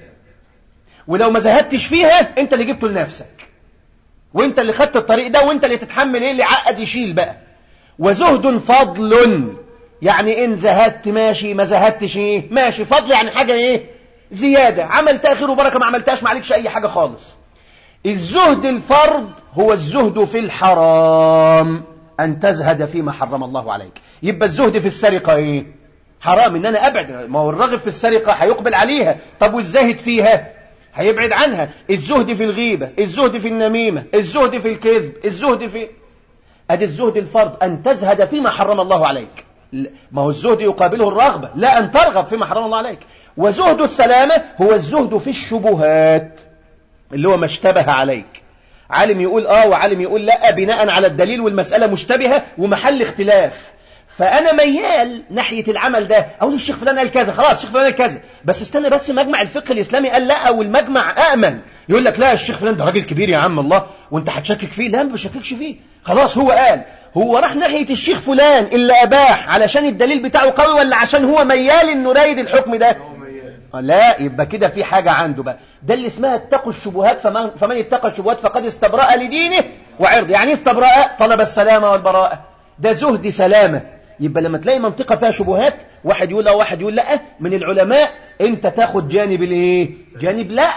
ولو ما زهدتش فيها انت اللي جبته لنفسك، وانت اللي خدت الطريق ده، وانت اللي تتحمل ايه اللي عقد يشيل بقى. وزهد فضل، يعني ان زهدت ماشي، ما زهدتش ايه ماشي. فضل يعني حاجة ايه زيادة، عملتها خير وبركة، ما عملتهاش ما عليكش اي حاجة خالص. الزهد الفرض هو الزهد في الحرام، أن تزهد فيما حرم الله عليك. يبقى الزهد في السرقة إيه؟ حرام، إن أنا أبعد. ما هو الراغب في السرقة هيقبل عليها، طب والزاهد فيها هيبعد عنها. الزهد في الغيبة، الزهد في النميمة، الزهد في الكذب، الزهد في أدي الزهد الفرض، أن تزهد فيما حرم الله عليك. ما هو الزهد يقابله الرغبة، لا أن ترغب فيما حرم الله عليك. وزهد السلامة هو الزهد في الشبهات، اللي هو ما اشتبه عليك. عالم يقول آه وعالم يقول لا، بناء على الدليل والمسألة مشتبهة ومحل اختلاف، فأنا ميال ناحية العمل ده. أقول الشيخ فلان قال كذا، خلاص الشيخ فلان قال كذا، بس استنى بس مجمع الفقه الإسلامي قال لا، والمجمع أأمن. يقول لك لا الشيخ فلان ده راجل كبير يا عم الله، وانت هتشكك فيه. لا ما بشككش فيه، خلاص هو قال. هو راح ناحية الشيخ فلان اللي أباح علشان الدليل بتاعه قوي، ولا عشان هو ميال إنه رايد الحكم ده؟ لا، يبقى كده في حاجة عنده بقى. ده اللي اسمها اتقوا الشبهات، فمن, فمن اتقى الشبهات فقد استبرأ لدينه وعرضه. يعني استبرأ طلب السلامة والبراءة، ده زهد سلامة. يبقى لما تلاقي منطقة فيها شبهات، واحد يقول لا واحد يقول لا، من العلماء انت تاخد جانب الايه؟ جانب لا،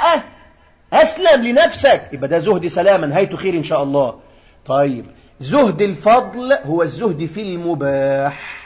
اسلم لنفسك، يبقى ده زهد سلامة نهايته خير ان شاء الله. طيب زهد الفضل هو الزهد في المباح،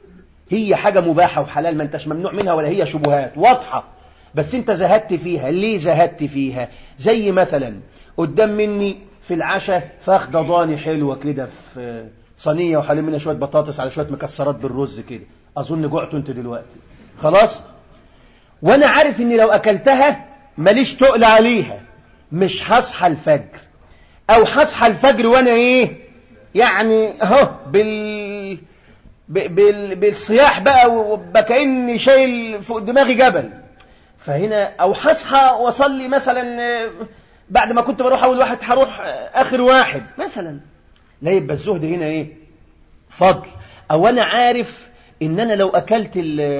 هي حاجة مباحة وحلال، ما انتش ممنوع منها ولا هي شبهات واضحة، بس انت زهدت فيها. ليه زهدت فيها؟ زي مثلا قدام مني في العشاء فاخدة ضاني حلوة كده في صينية، وحالين منها شوية بطاطس على شوية مكسرات بالرز كده، اظن جعت انت دلوقتي خلاص، وانا عارف اني لو اكلتها ماليش تقل عليها، مش هصحى الفجر، او هصحى الفجر وانا ايه يعني اهو بال بال... بالصياح بقى، وبكأني شايل فوق دماغي جبل. فهنا او هصحى واصلي مثلا بعد ما كنت بروح اول واحد هروح اخر واحد مثلا. لا، يبقى الزهد هنا ايه؟ فضل. او انا عارف ان انا لو اكلت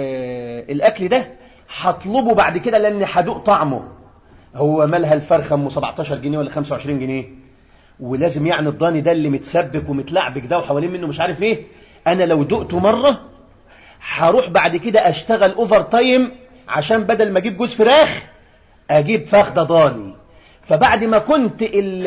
الاكل ده هطلبه بعد كده لاني هدوق طعمه. هو مالها الفرخه ام سبعتاشر جنيه ولا خمسة وعشرين جنيه، ولازم يعني الضاني ده اللي متسبك ومتلعبك ده وحوالين منه مش عارف ايه، انا لو دقته مرة هروح بعد كده اشتغل اوفر تايم عشان بدل ما اجيب جوز فراخ اجيب فخدة ضاني. فبعد ما كنت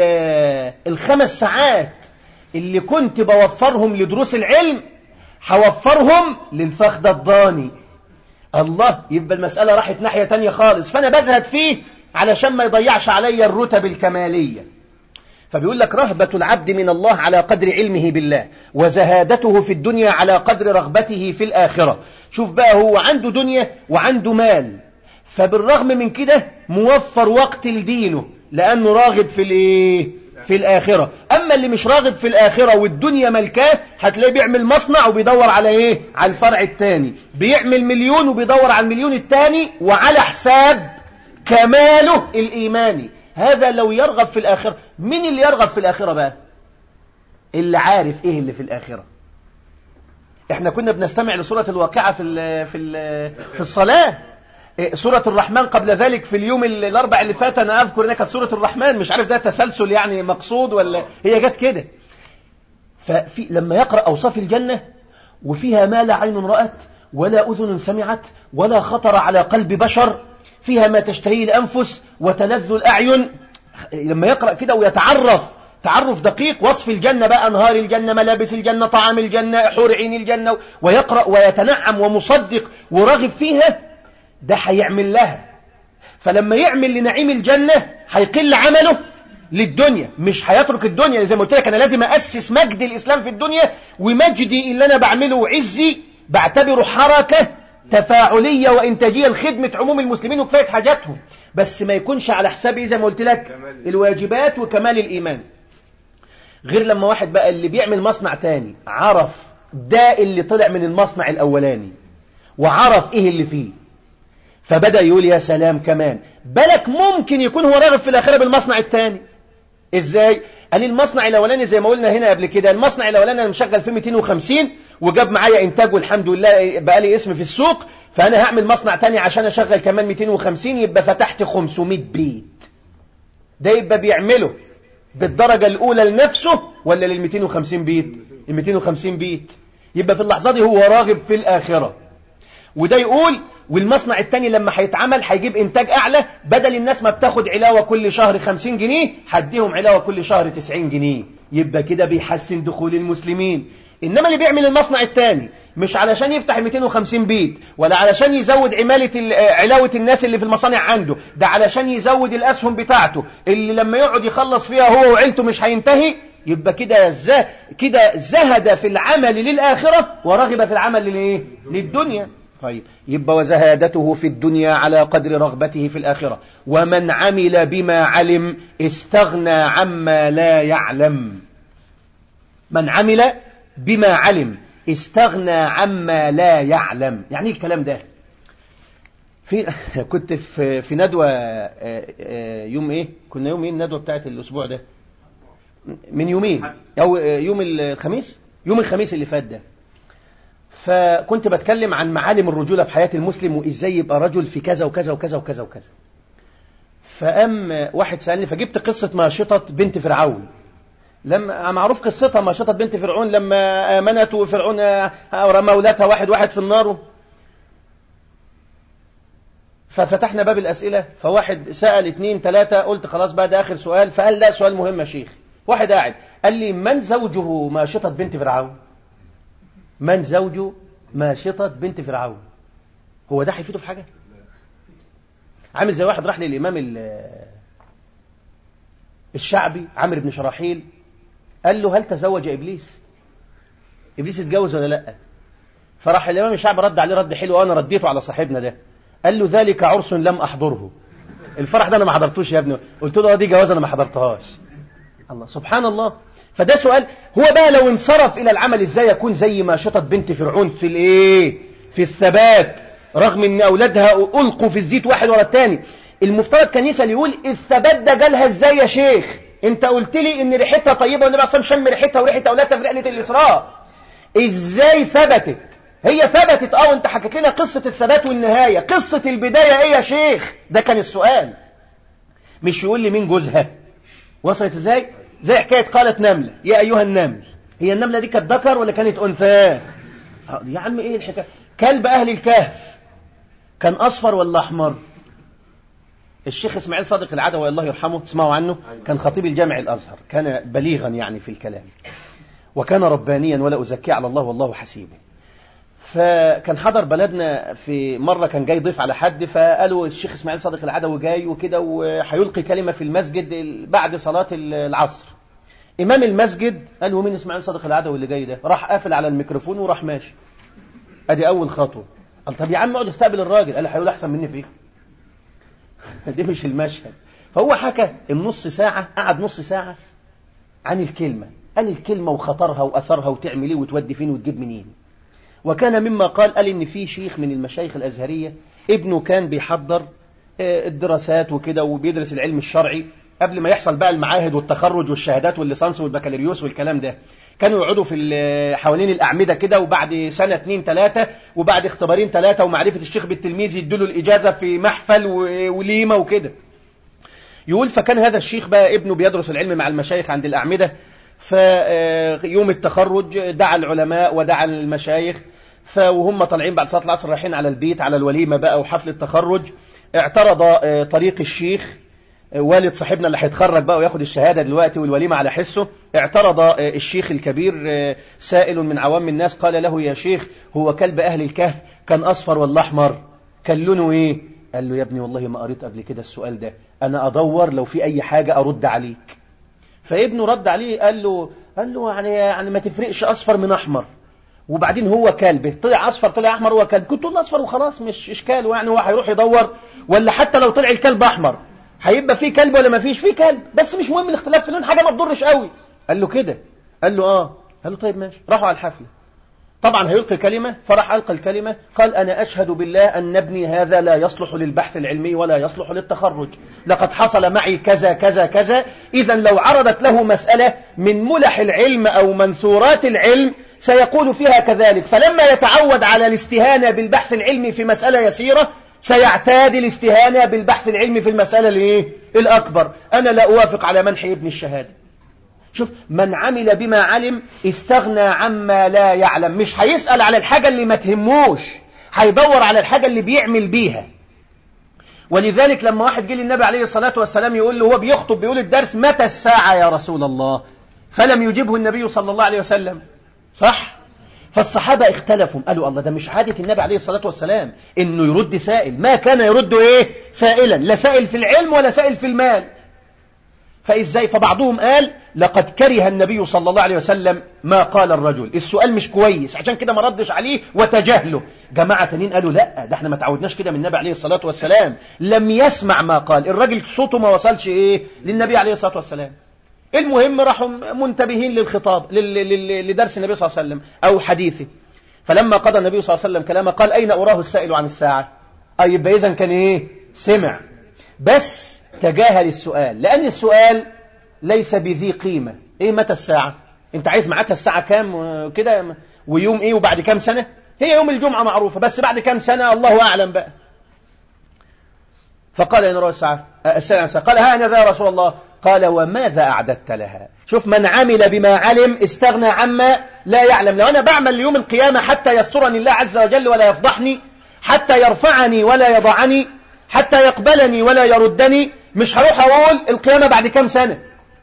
الخمس ساعات اللي كنت بوفرهم لدروس العلم هوفرهم للفخدة الضاني. الله، يبقى المسألة راحت ناحية تانية خالص، فانا بزهد فيه علشان ما يضيعش علي الرتب الكمالية. فبيقول لك رهبة العبد من الله على قدر علمه بالله، وزهادته في الدنيا على قدر رغبته في الآخرة. شوف بقى، هو عنده دنيا وعنده مال، فبالرغم من كده موفر وقت لدينه لأنه راغب في الايه؟ في الآخرة. أما اللي مش راغب في الآخرة والدنيا ملكاه، هتلاقيه بيعمل مصنع وبيدور على ايه؟ على الفرع الثاني، بيعمل مليون وبيدور على المليون الثاني، وعلى حساب كماله الإيماني. هذا لو يرغب في الآخرة. مين اللي يرغب في الآخرة بقى؟ اللي عارف ايه اللي في الآخرة. احنا كنا بنستمع لسورة الواقعة في ال في ال في الصلاة، سورة الرحمن قبل ذلك في اليوم الاربع اللي فات، انا اذكر انها كانت سورة الرحمن، مش عارف ده تسلسل يعني مقصود ولا هي جت كده. ففي لما يقرأ اوصاف الجنة، وفيها ما لا عين رأت ولا اذن سمعت ولا خطر على قلب بشر، فيها ما تشتهيه الأنفس وتلذ الأعين. لما يقرأ كده ويتعرف تعرف دقيق وصف الجنة بقى، أنهار الجنة، ملابس الجنة، طعام الجنة، حور عين الجنة، ويقرأ ويتنعم ومصدق وراغب فيها، ده هيعمل لها. فلما يعمل لنعيم الجنة هيقل عمله للدنيا، مش هيترك الدنيا. زي ما قلت لك أنا لازم أسس مجد الإسلام في الدنيا، ومجدي اللي أنا بعمله وعزي بعتبره حركة تفاعلية وإنتاجية لخدمة عموم المسلمين وكفاية حاجاتهم، بس ما يكونش على حساب زي ما قلت لك الواجبات وكمال الإيمان. غير لما واحد بقى اللي بيعمل مصنع تاني عرف ده اللي طلع من المصنع الأولاني وعرف إيه اللي فيه، فبدأ يقول يا سلام كمان بالك ممكن يكون هو راغب في الآخرة بالمصنع التاني. إزاي؟ قال المصنع الأولاني زي ما قلنا هنا قبل كده، المصنع الأولاني أنا مشغل فيه مئتين وخمسين وجاب معايا إنتاج والحمد لله بقى لي اسم في السوق، فأنا هعمل مصنع تاني عشان أشغل كمان مئتين وخمسين، يبقى فتحت خمسمائة بيت. ده يبقى بيعمله بالدرجة الأولى لنفسه ولا لل مئتين وخمسين بيت؟ ال مئتين وخمسين بيت. يبقى في اللحظة دي هو راغب في الآخرة. وده يقول والمصنع التاني لما هيتعمل هيجيب إنتاج أعلى، بدل الناس ما بتاخد علاوة كل شهر خمسين جنيه هديهم علاوة كل شهر تسعين جنيه، يبقى كده بيحسن دخول المسلمين. إنما اللي بيعمل المصنع التاني مش علشان يفتح مئتين وخمسين بيت ولا علشان يزود عمالة علاوة الناس اللي في المصانع عنده، ده علشان يزود الأسهم بتاعته اللي لما يقعد يخلص فيها هو وعيلته مش هينتهي، يبقى كده زه... كده زهد في العمل للآخرة ورغب في العمل للإيه؟ للدنيا. طيب يبقى وزهادته في الدنيا على قدر رغبته في الآخرة. ومن عمل بما علم استغنى عما لا يعلم. من عمل بما علم استغنى عما لا يعلم. يعني ايه الكلام ده؟ في كنت في في ندوة يوم ايه؟ كنا يوم ايه الندوة بتاعت الأسبوع ده؟ من يومين أو يوم الخميس؟ يوم الخميس اللي فات ده. فكنت بتكلم عن معالم الرجولة في حياة المسلم وإزاي يبقى رجل في كذا وكذا وكذا وكذا وكذا. فأم واحد سألني فجبت قصة ماشطة بنت فرعون. لما معروف قصتها ماشطة بنت فرعون لما آمنت وفرعون رمى ولادها واحد واحد في النار. ففتحنا باب الأسئلة، فواحد سأل اتنين ثلاثة، قلت خلاص بقى ده آخر سؤال. فقال لا سؤال مهم يا شيخ. واحد قاعد قال لي من زوجه ماشطة بنت فرعون؟ من زوجه ماشطة بنت فرعون؟ هو ده هيفيده في حاجة؟ عامل زي واحد راح للإمام الشعبي عمرو بن شراحيل قال له هل تزوج إبليس؟ إبليس اتجوز ولا لأ؟ فراح الإمام الشعبي رد عليه رد حلو وأنا رديته على صاحبنا ده. قال له ذلك عرس لم أحضره. الفرح ده أنا ما حضرتوش يا ابني. قلت له دي جواز أنا ما حضرتهاش. الله سبحان الله. فده سؤال. هو بقى لو انصرف إلى العمل إزاي يكون زي ماشطة بنت فرعون في الإيه؟ في الثبات، رغم إن أولادها ألقوا في الزيت واحد ورا الثاني. المفترض كان يسأل يقول الثبات ده جالها إزاي يا شيخ؟ أنت قلت لي إن ريحتها طيبة والنبي عليه الصلاة والسلام شم ريحتها وريحة أولادها في رحلة الإسراء. إزاي ثبتت؟ هي ثبتت أه وأنت حكيت لنا قصة الثبات والنهاية، قصة البداية إيه يا شيخ؟ ده كان السؤال. مش يقول لي مين جوزها. وصلت إزاي؟ زي حكاية قالت نملة يا أيها النمل. هي النملة دي كانت ذكر ولا كانت أنثى؟ يا عم إيه الحكاية؟ كلب أهل الكهف كان أصفر ولا أحمر؟ الشيخ إسماعيل صادق العدوي الله يرحمه تسمعوا عنه، كان خطيب الجامع الأزهر، كان بليغا يعني في الكلام وكان ربانيا ولا أزكي على الله والله حسيبه. فكان حضر بلدنا في مرة، كان جاي ضيف على حد، فقالوا الشيخ إسماعيل صادق العدوي جاي وكده وهيلقي كلمة في المسجد بعد صلاة العصر. إمام المسجد قال له مين إسماعيل صادق العدوي اللي جاي ده؟ راح قافل على الميكروفون وراح ماشي. أدي أول خطوة. قال طب يا عم اقعد استقبل الراجل. قال له هيقول أحسن مني فيه. دي مش المشهد. فهو حكى النص ساعة، قعد نص ساعة عن الكلمة، قال الكلمة وخطرها وأثرها وتعمل ايه وتودي فين وتجيب منين. وكان مما قال قال إن في شيخ من المشايخ الأزهرية ابنه كان بيحضر الدراسات وكده وبيدرس العلم الشرعي قبل ما يحصل بقى المعاهد والتخرج والشهادات والليسانس والبكالوريوس والكلام ده. كانوا يقعدوا في حوالين الأعمدة كده، وبعد سنة اتنين تلاتة وبعد اختبارين تلاتة ومعرفة الشيخ بالتلميذ يدلوا الإجازة في محفل وليمة وكده. يقول فكان هذا الشيخ بقى ابنه بيدرس العلم مع المشايخ عند الأعمدة، فيوم التخرج دعا العلماء ودعا المشايخ، فوهم طالعين بعد صلاة العصر رايحين على البيت على الوليمة بقى وحفل التخرج، اعترض طريق الشيخ والد صاحبنا اللي هيتخرج بقى وياخد الشهادة دلوقتي والوليمة على حسه. اعترض الشيخ الكبير سائل من عوام الناس قال له يا شيخ هو كلب أهل الكهف كان أصفر ولا أحمر؟ كان لونه إيه؟ قال له يا ابني والله ما قريت قبل كده السؤال ده، أنا أدور لو في أي حاجة أرد عليك. فابنه رد عليه قال له قال له يعني يعني ما تفرقش اصفر من احمر، وبعدين هو كلب طلع اصفر طلع احمر هو كلب، كنت تقول اصفر وخلاص مش اشكال، يعني هو هيروح يدور، ولا حتى لو طلع الكلب احمر هيبقى فيه كلب ولا ما فيش فيه كلب، بس مش مهم الاختلاف في اللون، حاجه ما تضرش قوي. قال له كده، قال له اه، قال له طيب ماشي. راحوا على الحفله، طبعا هيلقي كلمه، فراح القى الكلمه، قال انا اشهد بالله ان ابني هذا لا يصلح للبحث العلمي ولا يصلح للتخرج، لقد حصل معي كذا كذا كذا، اذا لو عرضت له مساله من ملح العلم او منثورات العلم سيقول فيها كذلك، فلما يتعود على الاستهانة بالبحث العلمي في مسألة يسيرة سيعتاد الاستهانة بالبحث العلمي في المسألة الايه الأكبر. أنا لا أوافق على منح ابن الشهادة. شوف، من عمل بما علم استغنى عما لا يعلم، مش هيسأل على الحاجة اللي ما تهموش، هيدور على الحاجة اللي بيعمل بيها. ولذلك لما واحد جه للنبي عليه الصلاة والسلام يقول له، هو بيخطب بيقول الدرس متى الساعة يا رسول الله، فلم يجبه النبي صلى الله عليه وسلم، صح؟ فالصحابة اختلفوا، قالوا الله ده مش عادة النبي عليه الصلاة والسلام انه يرد سائل، ما كان يرد ايه سائلا، لا سائل في العلم ولا سائل في المال، فازاي؟ فبعضهم قال لقد كره النبي صلى الله عليه وسلم ما قال الرجل، السؤال مش كويس عشان كده ما ردش عليه وتجاهله. جماعة تانيين قالوا لا، ده احنا ما تعودناش كده من النبي عليه الصلاة والسلام، لم يسمع ما قال الرجل، صوته ما وصلش ايه للنبي عليه الصلاة والسلام. المهم راحوا منتبهين للخطاب لدرس النبي صلى الله عليه وسلم أو حديثه، فلما قضى النبي صلى الله عليه وسلم كلامه قال أين أراه السائل عن الساعة؟ أي يبقى إذن كان إيه سمع، بس تجاهل السؤال، لأن السؤال ليس بذي قيمة. إيه متى الساعة؟ أنت عايز معاك الساعة كام كده ويوم إيه وبعد كام سنة؟ هي يوم الجمعة معروفة، بس بعد كام سنة الله أعلم بقى. فقال أين أراه الساعة؟ السائل عن الساعة، قال ها أنا ذا يا رسول الله، قال وماذا أعددت لها؟ شوف، من عمل بما علم استغنى عما لا يعلم. لو أنا بعمل ليوم القيامة حتى يسترني الله عز وجل ولا يفضحني، حتى يرفعني ولا يضعني، حتى يقبلني ولا يردني، مش هروح أقول القيامة بعد كام سنة،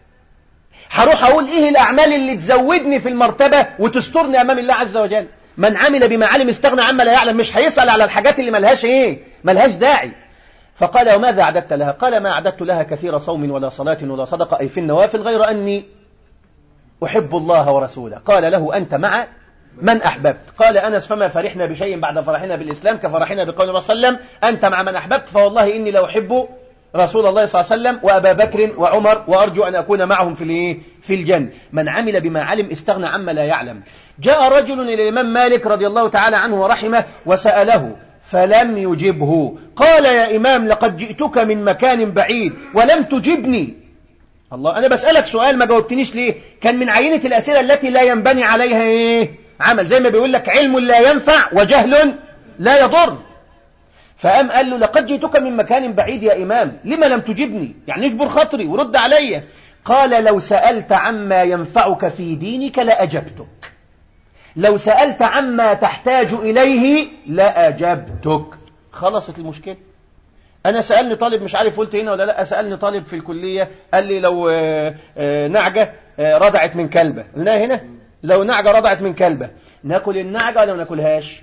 هروح أقول إيه الأعمال اللي تزودني في المرتبة وتسترني أمام الله عز وجل. من عمل بما علم استغنى عما لا يعلم، مش هيسأل على الحاجات اللي ملهاش إيه ملهاش داعي. فقال وماذا أعددت لها؟ قال ما أعددت لها كثير صوم ولا صلاة ولا صدقة، أي في النوافل، غير أني أحب الله ورسوله. قال له أنت مع من أحببت. قال أنس فما فرحنا بشيء بعد فرحنا بالإسلام كفرحنا بقول الله صلى الله عليه وسلم أنت مع من أحببت، فوالله إني لو أحب رسول الله صلى الله عليه وسلم وأبا بكر وعمر وأرجو أن أكون معهم في في الجنة. من عمل بما علم استغنى عما لا يعلم. جاء رجل إلى الإمام مالك رضي الله تعالى عنه ورحمه وسأله فلم يجبه، قال يا إمام لقد جئتك من مكان بعيد ولم تجبني. الله، أنا بسألك سؤال ما جاوبتنيش ليه؟ كان من عينة الأسئلة التي لا ينبني عليها إيه؟ عمل، زي ما بيقول لك علم لا ينفع وجهل لا يضر. فقام قال له لقد جئتك من مكان بعيد يا إمام لما لم تجبني، يعني اجبر خاطري ورد علي. قال لو سألت عما ينفعك في دينك لأجبتك، لو سألت عما تحتاج إليه لأجبتك. خلصت المشكلة. أنا سألني طالب مش عارف قلت هنا ولا لا، سألني طالب في الكلية قال لي لو نعجة رضعت من كلبة، قلنا هنا لو نعجة رضعت من كلبة ناكل النعجة ولا ما ناكلهاش؟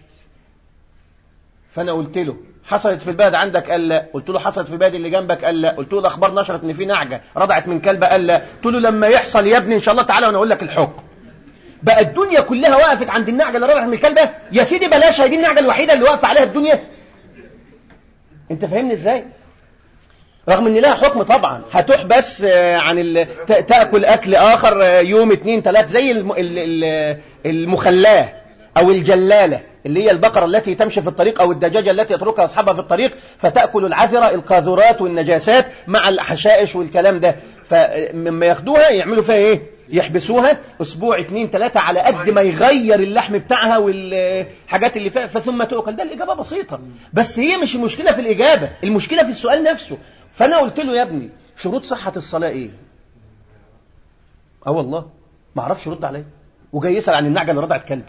فأنا قلت له حصلت في البلد عندك؟ قال لا. قلت له حصلت في البلد اللي جنبك؟ قال لا. قلت له الأخبار نشرت إن في نعجة رضعت من كلبة؟ قال لا. قلت له لما يحصل يا ابني إن شاء الله تعالى وأنا أقول لك الحكم. بقى الدنيا كلها وقفت عند النعجة اللي رضعت من الكلبة؟ يا سيدي بلاش، هي دي النعجة الوحيدة اللي واقفة عليها الدنيا. أنت فاهمني إزاي؟ رغم ان لها حكم طبعا، هتحبس عن ال... تأكل أكل آخر يوم اتنين تلات، زي الم... المخلاة أو الجلالة اللي هي البقرة التي تمشي في الطريق أو الدجاجة التي يتركها أصحابها في الطريق فتأكل العذرة القاذورات والنجاسات مع الحشائش والكلام ده، فمما ياخدوها يعملوا فيها إيه؟ يحبسوها أسبوع اتنين تلاتة على قد ما يغير اللحم بتاعها والحاجات اللي فيها فثم تؤكل. ده الإجابة بسيطة، بس هي مش المشكلة في الإجابة، المشكلة في السؤال نفسه. فأنا قلت له يا ابني شروط صحة الصلاة إيه؟ أه والله ما أعرفش يرد عليا، وجاي يسأل عن النعجة اللي رضعت كلبه،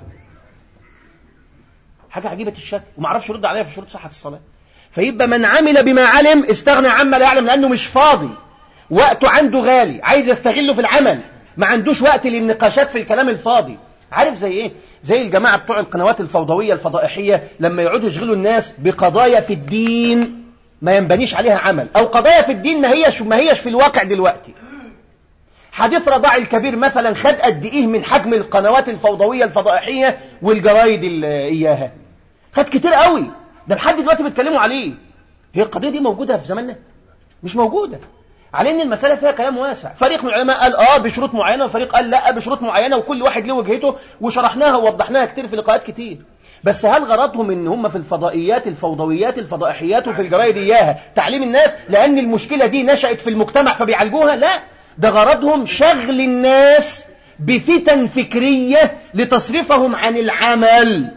حاجة عجيبة الشكل، وما أعرفش يرد عليا في شروط صحة الصلاة. فيبقى من عمل بما علم استغنى عما لا يعلم، لأنه مش فاضي، وقته عنده غالي، عايز يستغله في العمل، ما عندوش وقت للنقاشات في الكلام الفاضي. عارف زي ايه؟ زي الجماعة بتوع القنوات الفوضوية الفضائحية لما يقعدوا يشغلوا الناس بقضايا في الدين ما ينبنيش عليها عمل، او قضايا في الدين ما هيش ما هيش في الواقع دلوقتي. حديث رضاع الكبير مثلا خد قد ايه من حجم القنوات الفوضوية الفضائحية والجرايد اللي اياها؟ خد كتير قوي، ده لحد دلوقتي بيتكلموا عليه. هي القضية دي موجودة في زماننا؟ مش موجودة. على ان المسألة فيها كلام واسع. فريق من العلماء قال اه بشروط معينة، وفريق قال لا بشروط معينة، وكل واحد له وجهته، وشرحناها ووضحناها كتير في لقاءات كتير. بس هل غرضهم ان هم في الفضائيات الفوضويات الفضائحيات وفي الجرايد اياها تعليم الناس لان المشكلة دي نشأت في المجتمع فبيعالجوها؟ لا، ده غرضهم شغل الناس بفتن فكرية لتصرفهم عن العمل.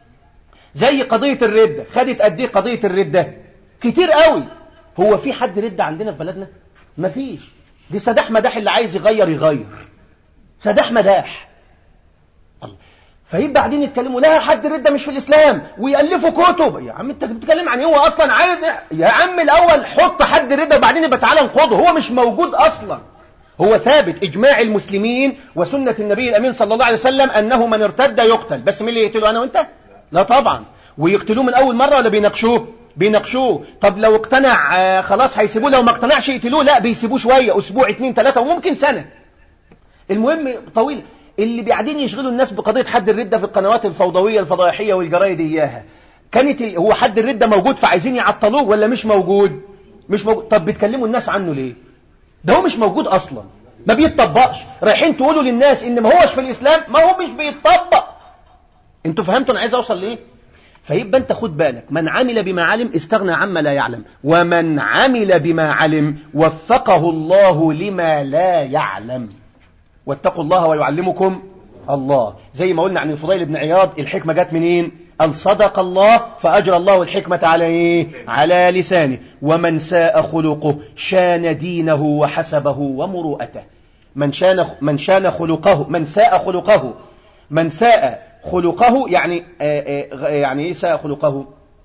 زي قضية الردة، خدت قد ايه قضية الردة؟ كتير قوي. هو في حد ردة عندنا في بلدنا؟ مفيش. دي سداح مداح، اللي عايز يغير يغير، سداح مداح. الله. فيبقى بعدين يتكلموا لا حد ردة مش في الإسلام، ويألفوا كتب. يا عم انت بتتكلم عن ايه؟ هو اصلا عايز يا عم الاول حط حد ردة وبعدين يبقى تعالى نقضه. هو مش موجود اصلا. هو ثابت إجماع المسلمين وسنة النبي الأمين صلى الله عليه وسلم أنه من ارتد يقتل. بس مين اللي يقتله؟ أنا وأنت؟ لا طبعا. ويقتلوه من أول مرة ولا بيناقشوه؟ بيناقشوه. طب لو اقتنع آه خلاص هيسيبوه، لو ما اقتنعش يقتلوه؟ لا، بيسيبوه شوية، أسبوع اتنين تلاتة وممكن سنة. المهم طويل. اللي بعدين يشغلوا الناس بقضية حد الردة في القنوات الفوضوية الفضائحية والجرايد إياها. كانت ال... هو حد الردة موجود فعايزين يعطلوه ولا مش موجود؟ مش موجود. طب بتكلموا الناس عنه ليه؟ ده هو مش موجود أصلا، ما بيتطبقش. رايحين تقولوا للناس إن ما هوش في الإسلام، ما هو مش بيتطبق. انتوا فهمتوا أنا عايز أوصل ليه؟ فيبقى أنت خد بالك، من عمل بما علم استغنى عما لا يعلم، ومن عمل بما علم وفقه الله لما لا يعلم. واتقوا الله ويعلمكم الله. زي ما قلنا عن الفضيل بن عياض، الحكمة جت منين؟ أن صدق الله فأجرى الله الحكمة على إيه؟ على لسانه. ومن ساء خلقه شان دينه وحسبه ومروءته. من شان من شان خلقه من ساء خلقه من ساء خلقه يعني آآ آآ يعني إيه ساء خلقه؟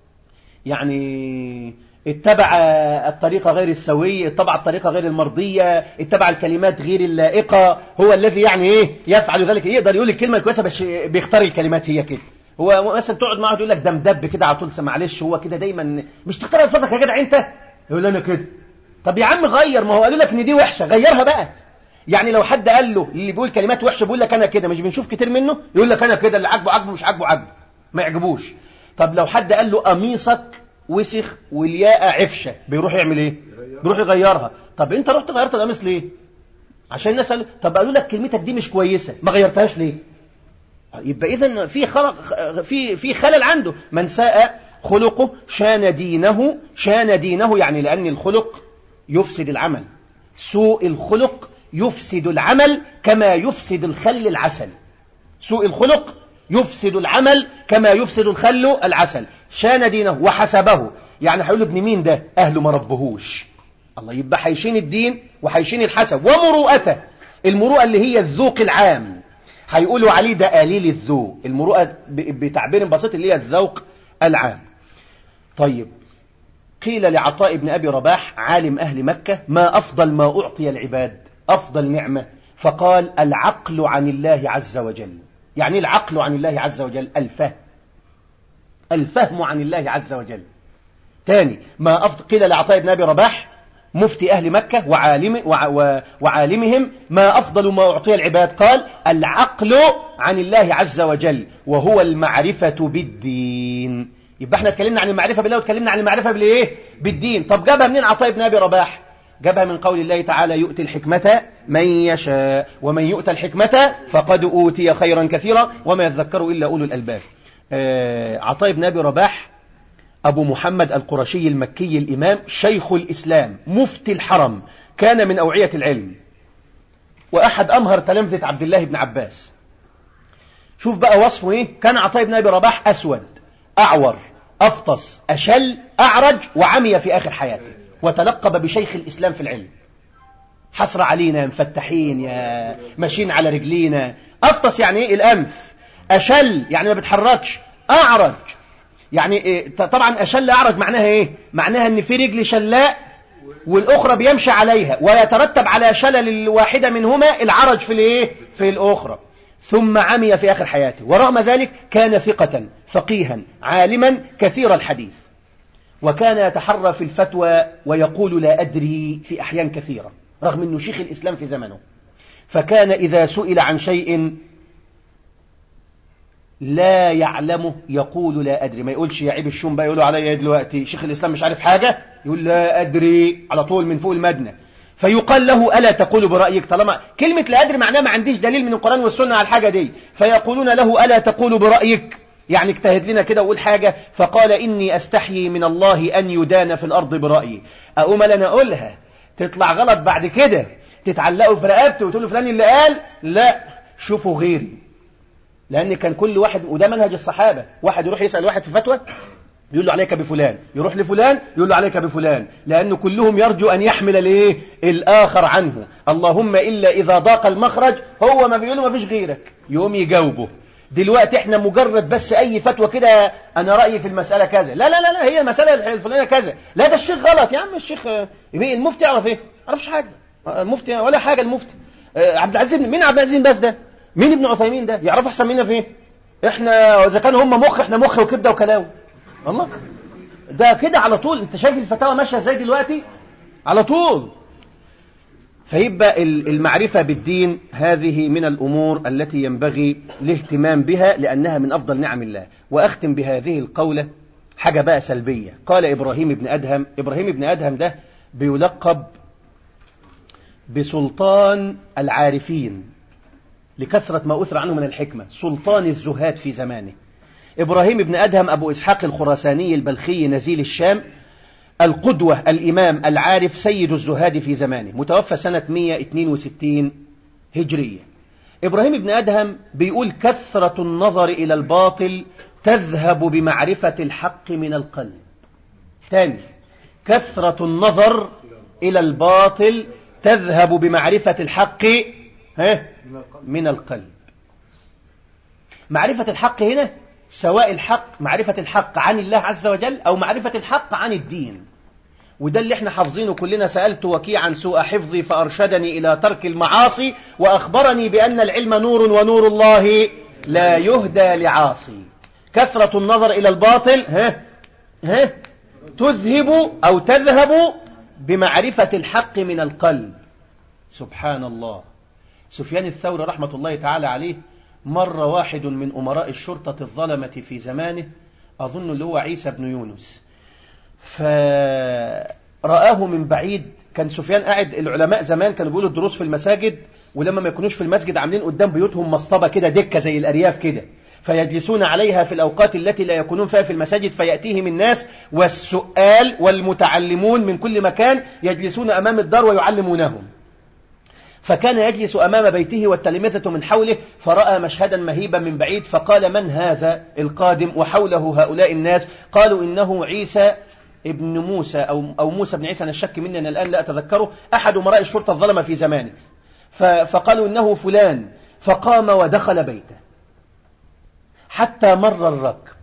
يعني اتبع الطريقة غير السوية، اتبع الطريقة غير المرضية، اتبع الكلمات غير اللائقة. هو الذي يعني ايه يفعل ذلك. يقدر يقول الكلمة الكويسة بس بيختار الكلمات هي كده. هو مثلا تقعد معه تقول لك ده مدب كده على طول، معلش هو كده دايما مش تختار الفاظك يا جدع انت. يقول انا كده. طب يا عم غير، ما هو قالوا لك ان دي وحشة، غيرها بقى. يعني لو حد قال له اللي بيقول كلمات وحشة بيقول لك انا كده، مش بنشوف كتير منه يقول لك انا كده، اللي عاجبه عاجبه مش عاجبه عاجبه ما يعجبوش. طب لو حد قال له قميصك وسخ والياقة عفشة بيروح يعمل ايه؟ بيروح يغيرها. طب انت رحت غيرت القميص ليه؟ عشان الناس قالوا طب قالوا لك كلمتك دي مش كويسة ما غيرتهاش ليه؟ يبقى اذا في خلق في في خلل عنده. من ساء خلقه شان دينه. شان دينه يعني لأن الخلق يفسد العمل. سوء الخلق يفسد العمل كما يفسد الخل العسل. سوء الخلق يفسد العمل كما يفسد الخل العسل. شان دينه وحسبه، يعني هيقول ابن مين ده؟ أهله ما ربهوش. الله. يبقى حيشين الدين وحيشين الحسب. ومروءته، المروءة اللي هي الذوق العام، هيقولوا عليه ده قليل الذوق. المروءة بتعبير بسيط اللي هي الذوق العام. طيب، قيل لعطاء بن أبي رباح عالم أهل مكة ما أفضل ما أعطي العباد، أفضل نعمة؟ فقال العقل عن الله عز وجل. يعني العقل عن الله عز وجل الفهم، الفهم عن الله عز وجل. تاني، ما أفضل قيل لعطاء بن أبي رباح مفتي أهل مكة وعالم وعالمهم ما أفضل ما أعطي العباد؟ قال العقل عن الله عز وجل وهو المعرفة بالدين. يبقى احنا اتكلمنا عن المعرفة بالله واتكلمنا عن المعرفة بالإيه؟ بالدين. طب جابها منين عطاء بن أبي رباح؟ جابها من قول الله تعالى يؤتي الحكمة من يشاء ومن يؤتى الحكمة فقد أوتي خيرا كثيرا وما يذكر إلا أولو الألباب. آه عطاء بن أبي رباح أبو محمد القرشي المكي الإمام، شيخ الإسلام، مفتي الحرم، كان من أوعية العلم وأحد أمهر تلامذة عبد الله بن عباس. شوف بقى وصفه إيه. كان عطاء بن أبي رباح أسود أعور أفطس أشل أعرج وعمي في آخر حياته، وتلقب بشيخ الإسلام في العلم. حسر علينا مفتحين يا ماشيين على رجلينا. أفطس يعني إيه؟ الأنف. أشل يعني ما بتحركش. أعرج يعني إيه؟ طبعا أشل أعرج معناها إيه؟ معناها أن في رجل شلاء والأخرى بيمشي عليها، ويترتب على شلل الواحدة منهما العرج في الإيه؟ في الأخرى. ثم عمي في آخر حياته، ورغم ذلك كان ثقة فقيها عالما كثير الحديث، وكان يتحرى في الفتوى ويقول لا أدري في أحيان كثيرة، رغم أنه شيخ الإسلام في زمنه. فكان إذا سئل عن شيء لا يعلمه يقول لا أدري. ما يقولش يا عيب الشوم بقى يقولوا عليا دلوقتي شيخ الإسلام مش عارف حاجة، يقول لا أدري على طول من فوق المدنة. فيقال له ألا تقول برأيك؟ طالما كلمة لا أدري معناها ما عنديش دليل من القرآن والسنة على الحاجة دي، فيقولون له ألا تقول برأيك، يعني اجتهد لنا كده وقول حاجة. فقال إني أستحيي من الله أن يدان في الأرض برأيي. أقوم لنا أقولها تطلع غلط بعد كده تتعلقوا في رقبته وتقولوا فلان اللي قال لا شوفوا غيري. لأن كان كل واحد، وده منهج الصحابة، واحد يروح يسأل واحد في فتوى يقول له عليك بفلان، يروح لفلان يقول له عليك بفلان، لأنه كلهم يرجو أن يحمل ليه الآخر عنه. اللهم إلا إذا ضاق المخرج، هو ما بيقول له ما فيش غيرك يقوم يجاوبه. دلوقتي احنا مجرد بس أي فتوى كده أنا رأيي في المسألة كذا، لا لا لا, لا هي مسألة الفلانية كذا، لا ده الشيخ غلط. يا عم الشيخ المفتي يعرف ايه؟ ما يعرفش حاجة، المفتي ولا حاجة. المفتي عبد العزيز، مين عبد العزيز بس ده؟ مين ابن عثيمين ده؟ يعرف أحسن منا في ايه؟ احنا إذا كانوا هم مخ احنا مخ وكبدة وكلاوي. الله ده كده على طول. انت شايف الفتاوى ماشيه ازاي دلوقتي على طول. فيبقى المعرفة بالدين هذه من الأمور التي ينبغي الاهتمام بها لأنها من أفضل نعم الله. وأختم بهذه القولة حاجة بقى سلبية. قال إبراهيم بن أدهم، إبراهيم بن أدهم ده بيلقب بسلطان العارفين لكثرة ما أثر عنه من الحكمة، سلطان الزهاد في زمانه. إبراهيم بن أدهم أبو إسحاق الخراساني البلخي نزيل الشام، القدوة الإمام العارف سيد الزهاد في زمانه، متوفى سنة مئة واثنين وستين هجرية. إبراهيم بن أدهم بيقول كثرة النظر إلى الباطل تذهب بمعرفة الحق من القلب. ثاني، كثرة النظر إلى الباطل تذهب بمعرفة الحق من القلب. معرفة الحق هنا سواء الحق معرفة الحق عن الله عز وجل أو معرفة الحق عن الدين، وده اللي احنا حافظينه كلنا. سألت وكيعا سوء حفظي فأرشدني إلى ترك المعاصي وأخبرني بأن العلم نور ونور الله لا يهدى لعاصي. كثرة النظر إلى الباطل ها ها تذهب أو تذهب بمعرفة الحق من القلب. سبحان الله. سفيان الثوري رحمة الله تعالى عليه مر واحد من أمراء الشرطة الظلمة في زمانه، أظن اللي هو عيسى بن يونس، فرآه من بعيد. كان سفيان قاعد، العلماء زمان كانوا بيقولوا الدروس في المساجد، ولما ما يكونوش في المسجد عاملين قدام بيوتهم مصطبة كده، دكة زي الأرياف كده، فيجلسون عليها في الأوقات التي لا يكونون فيها في المساجد، فيأتيهم الناس والسؤال والمتعلمون من كل مكان يجلسون أمام الدار ويعلمونهم. فكان يجلس أمام بيته والتلامذة من حوله، فرأى مشهدا مهيبا من بعيد، فقال من هذا القادم وحوله هؤلاء الناس؟ قالوا إنه عيسى ابن موسى أو, أو موسى بن عيسى، أنا الشك مني أنا الآن لا أتذكره، أحد أمراء الشرطة الظلمة في زمانه. فقالوا إنه فلان، فقام ودخل بيته حتى مر الركب،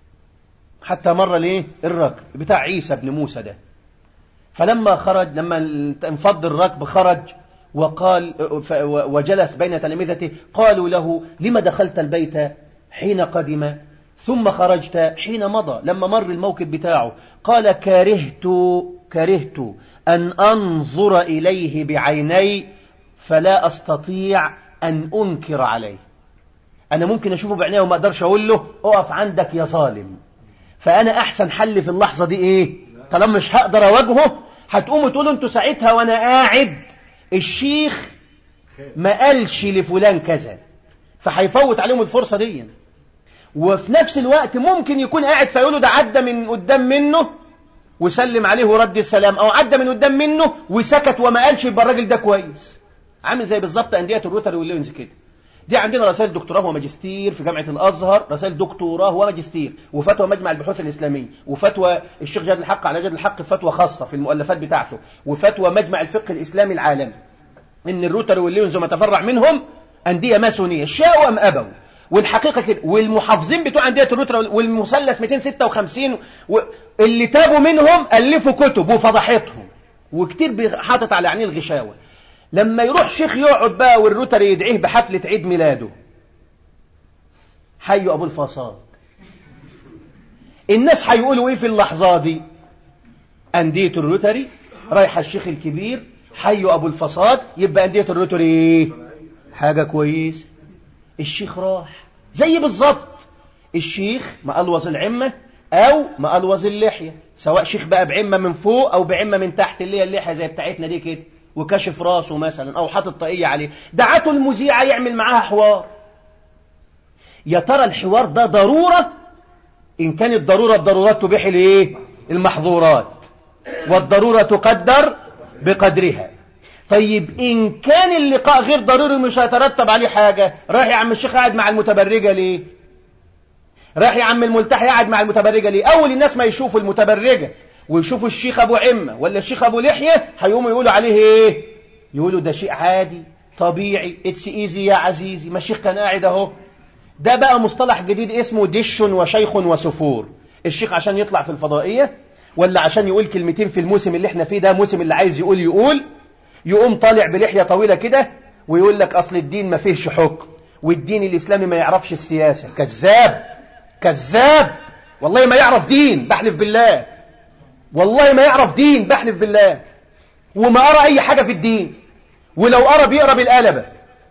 حتى مر ليه الركب بتاع عيسى بن موسى ده. فلما خرج، لما انفض الركب خرج وقال وجلس بين تلامذته، قالوا له لما دخلت البيت حين قدم ثم خرجت حين مضى؟ لما مر الموكب بتاعه قال كرهت كرهت أن أنظر إليه بعيني فلا أستطيع أن أنكر عليه. أنا ممكن أشوفه بعيني وما أقدرش أقول له أقف عندك يا ظالم. فأنا أحسن حل في اللحظة دي إيه؟ طالما مش هقدر أواجهه، هتقوموا تقولوا أنتوا ساعتها وأنا قاعد الشيخ ما قالش لفلان كذا، فهيفوت عليهم الفرصة دي. وفي نفس الوقت ممكن يكون قاعد فيقولوا ده عدى من قدام منه وسلم عليه ورد السلام، أو عدى من قدام منه وسكت وما قالش، يبقى الراجل ده كويس. عامل زي بالظبط أندية الروتري والليونز كده. دي عندنا رسائل دكتوراه وماجستير في جامعة الأزهر، رسائل دكتوراه وماجستير، وفتوى مجمع البحوث الإسلامية، وفتوى الشيخ جاد الحق على جاد الحق فتوى خاصة في المؤلفات بتاعته، وفتوى مجمع الفقه الإسلامي العالمي إن الروتري والليونز وما تفرع منهم أندية ماسونية، شاءوا أم أبوا. والحقيقة كده، والمحافظين بتوع أندية الروتري والمثلث مئتين وستة وخمسين اللي تابوا منهم ألفوا كتب وفضحتهم، وكتير حاطط على عينيه الغشاوة. لما يروح شيخ يقعد بقى والروتري يدعيه بحفلة عيد ميلاده، حيوا أبو الفصاد، الناس هيقولوا إيه في اللحظة دي؟ أندية الروتري رايحة الشيخ الكبير، حيوا أبو الفصاد، يبقى أندية الروتري حاجة كويس. الشيخ راح زي بالظبط الشيخ مقلوظ العمة أو مقلوظ اللحية، سواء شيخ بقى بعمة من فوق أو بعمة من تحت اللي هي اللحية زي بتاعتنا دي كده، وكشف راسه مثلا أو حاطط طاقية عليه، دعته المذيعة يعمل معاها حوار. يا ترى الحوار ده ضرورة؟ إن كانت ضرورة الضرورات تبيح الإيه؟ المحظورات، والضرورة تقدر بقدرها. طيب إن كان اللقاء غير ضروري مش هيترتب عليه حاجة، راح يا عم الشيخ قاعد مع المتبرجة ليه؟ راح يا عم الملتحي قاعد مع المتبرجة ليه؟ أول الناس ما يشوفوا المتبرجة ويشوفوا الشيخ أبو عمة ولا الشيخ أبو لحية هيقوموا يقولوا عليه إيه؟ يقولوا ده شيء عادي طبيعي، اتس ايزي يا عزيزي، ما الشيخ كان قاعد أهو. ده بقى مصطلح جديد اسمه دش وشيخ وسفور. الشيخ عشان يطلع في الفضائية ولا عشان يقول كلمتين في الموسم اللي احنا فيه ده، موسم اللي عايز يقول يقول، يقوم طالع بلحية طويلة كده ويقول لك أصل الدين ما فيهش حكم والدين الإسلامي ما يعرفش السياسة. كذاب كذاب، والله ما يعرف دين، بحلف بالله، والله ما يعرف دين، بحلف بالله، وما أرى أي حاجة في الدين، ولو أرى بيقرأ بالقلبة.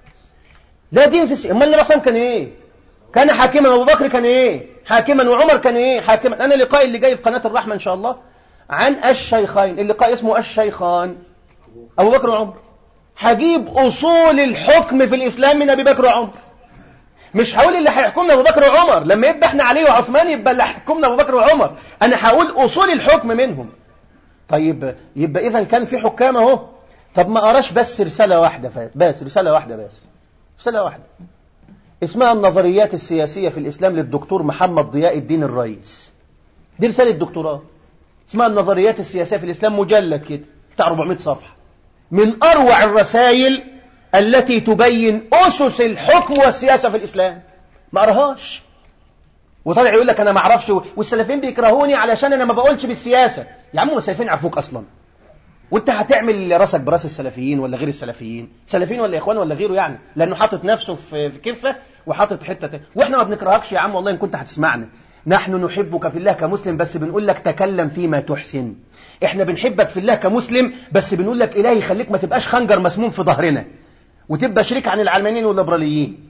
لا دين في السياسة. أما النبي صلى الله عليه وسلم كان إيه؟ كان حاكما. أبو بكر كان إيه؟ حاكما. وعمر كان إيه؟ حاكما. أنا لقاء اللي جاي في قناة الرحمة إن شاء الله عن الشيخين، اللقاء اسمه الشيخان أبو بكر وعمر. هجيب أصول الحكم في الإسلام من أبي بكر وعمر. مش هقول اللي هيحكمنا أبو بكر وعمر، لما يبقى احنا علي وعثمان يبقى اللي هيحكمنا أبو بكر وعمر. أنا هقول أصول الحكم منهم. طيب يبقى إذا كان في حكام أهو. طب ما أراش بس رسالة واحدة فات، بس رسالة واحدة، بس رسالة واحدة اسمها النظريات السياسية في الإسلام للدكتور محمد ضياء الدين الرئيس. دي رسالة دكتوراه اسمها النظريات السياسية في الإسلام، مجلد كده بتاع أربعمائة صفحة، من أروع الرسائل التي تبين أسس الحكم والسياسة في الإسلام. ما أرهاش وطلع يقول لك أنا ما أعرفش والسلفيين بيكرهوني علشان أنا ما بقولش بالسياسة. يا عم السلفيين عرفوك أصلا، وانت هتعمل راسك براس السلفيين ولا غير السلفيين؟ سلفيين ولا إخوان ولا غيره يعني؟ لأنه حاطط نفسه في كفة وحاطط حتة تانية. وإحنا ما بنكرهكش يا عم، والله إن كنت هتسمعنا، نحن نحبك في الله كمسلم، بس بنقول لك تكلم فيما تحسن. إحنا بنحبك في الله كمسلم، بس بنقول لك إلهي يخليك ما تبقاش خنجر مسموم في ظهرنا وتبقى شريك عن العلمانيين والليبراليين.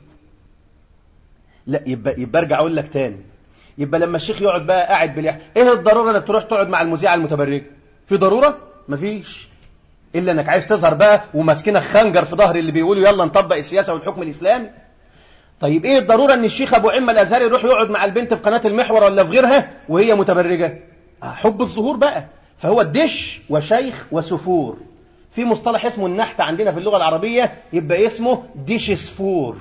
لا يبقى يبقى ارجع اقول لك تاني، يبقى لما الشيخ يقعد بقى قاعد بلحية، ايه الضروره انك تروح تقعد مع المذيعه المتبرجه؟ في ضروره؟ مفيش، الا انك عايز تظهر بقى وماسكينك خنجر في ظهر اللي بيقولوا يلا نطبق السياسه والحكم الاسلامي. طيب ايه الضروره ان الشيخ ابو عمه الازهري يروح يقعد مع البنت في قناه المحور ولا في غيرها وهي متبرجه؟ حب الظهور بقى. فهو الدش وشيخ وسفور. في مصطلح اسمه النحت عندنا في اللغه العربيه، يبقى اسمه ديش سفور.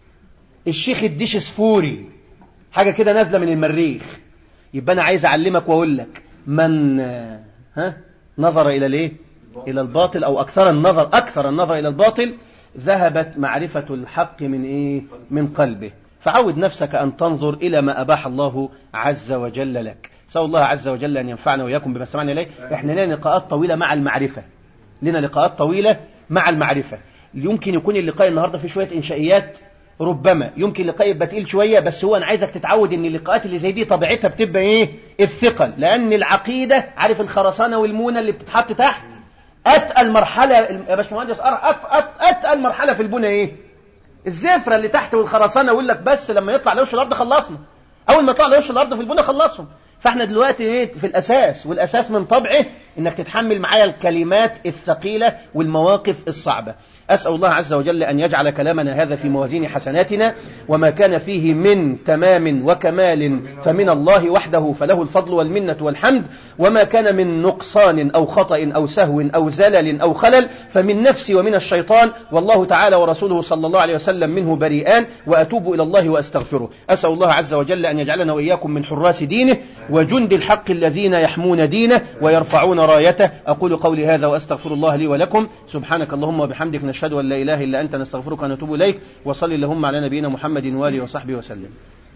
الشيخ الديش سفوري، حاجه كده نازله من المريخ. يبقى انا عايز اعلمك واقول لك من ها نظر الى الايه؟ الى الباطل، او اكثر النظر اكثر النظر الى الباطل، ذهبت معرفه الحق من ايه؟ من قلبه. فعود نفسك ان تنظر الى ما اباح الله عز وجل لك. اسال الله عز وجل ان ينفعنا واياكم بما سمعنا اليه. احنا لنا لقاءات طويله مع المعرفه، لنا لقاءات طويله مع المعرفه. يمكن يكون اللقاء النهارده فيه شويه انشائيات، ربما يمكن اللقاء يبقى تقيل شويه، بس هو انا عايزك تتعود ان اللقاءات اللي زي دي طبيعتها بتبقى ايه؟ الثقل. لان العقيده، عارف الخرسانه والمونه اللي بتتحط تحت؟ اتقل مرحله يا باشمهندس، اتقل مرحله في البنى ايه؟ الزفره اللي تحت والخرسانه. يقول لك بس لما يطلع لوش الارض خلصنا، اول ما يطلع لوش الارض في البنى خلصهم. فاحنا دلوقتي ايه؟ في الاساس، والاساس من طبعه انك تتحمل معايا الكلمات الثقيله والمواقف الصعبه. أسأل الله عز وجل أن يجعل كلامنا هذا في موازين حسناتنا، وما كان فيه من تمام وكمال فمن الله وحده، فله الفضل والمنة والحمد، وما كان من نقصان أو خطأ أو سهو أو زلل أو خلل فمن نفسي ومن الشيطان، والله تعالى ورسوله صلى الله عليه وسلم منه بريئان، وأتوب إلى الله وأستغفره. أسأل الله عز وجل أن يجعلنا وإياكم من حراس دينه وجند الحق الذين يحمون دينه ويرفعون رايته. أقول قولي هذا وأستغفر الله لي ولكم. سبحانك اللهم وبحمدك، نشهد أن لا إله إلا أنت، نستغفرك ونتوب إليك. وصل اللهم على نبينا محمد وآله وصحبه وسلم.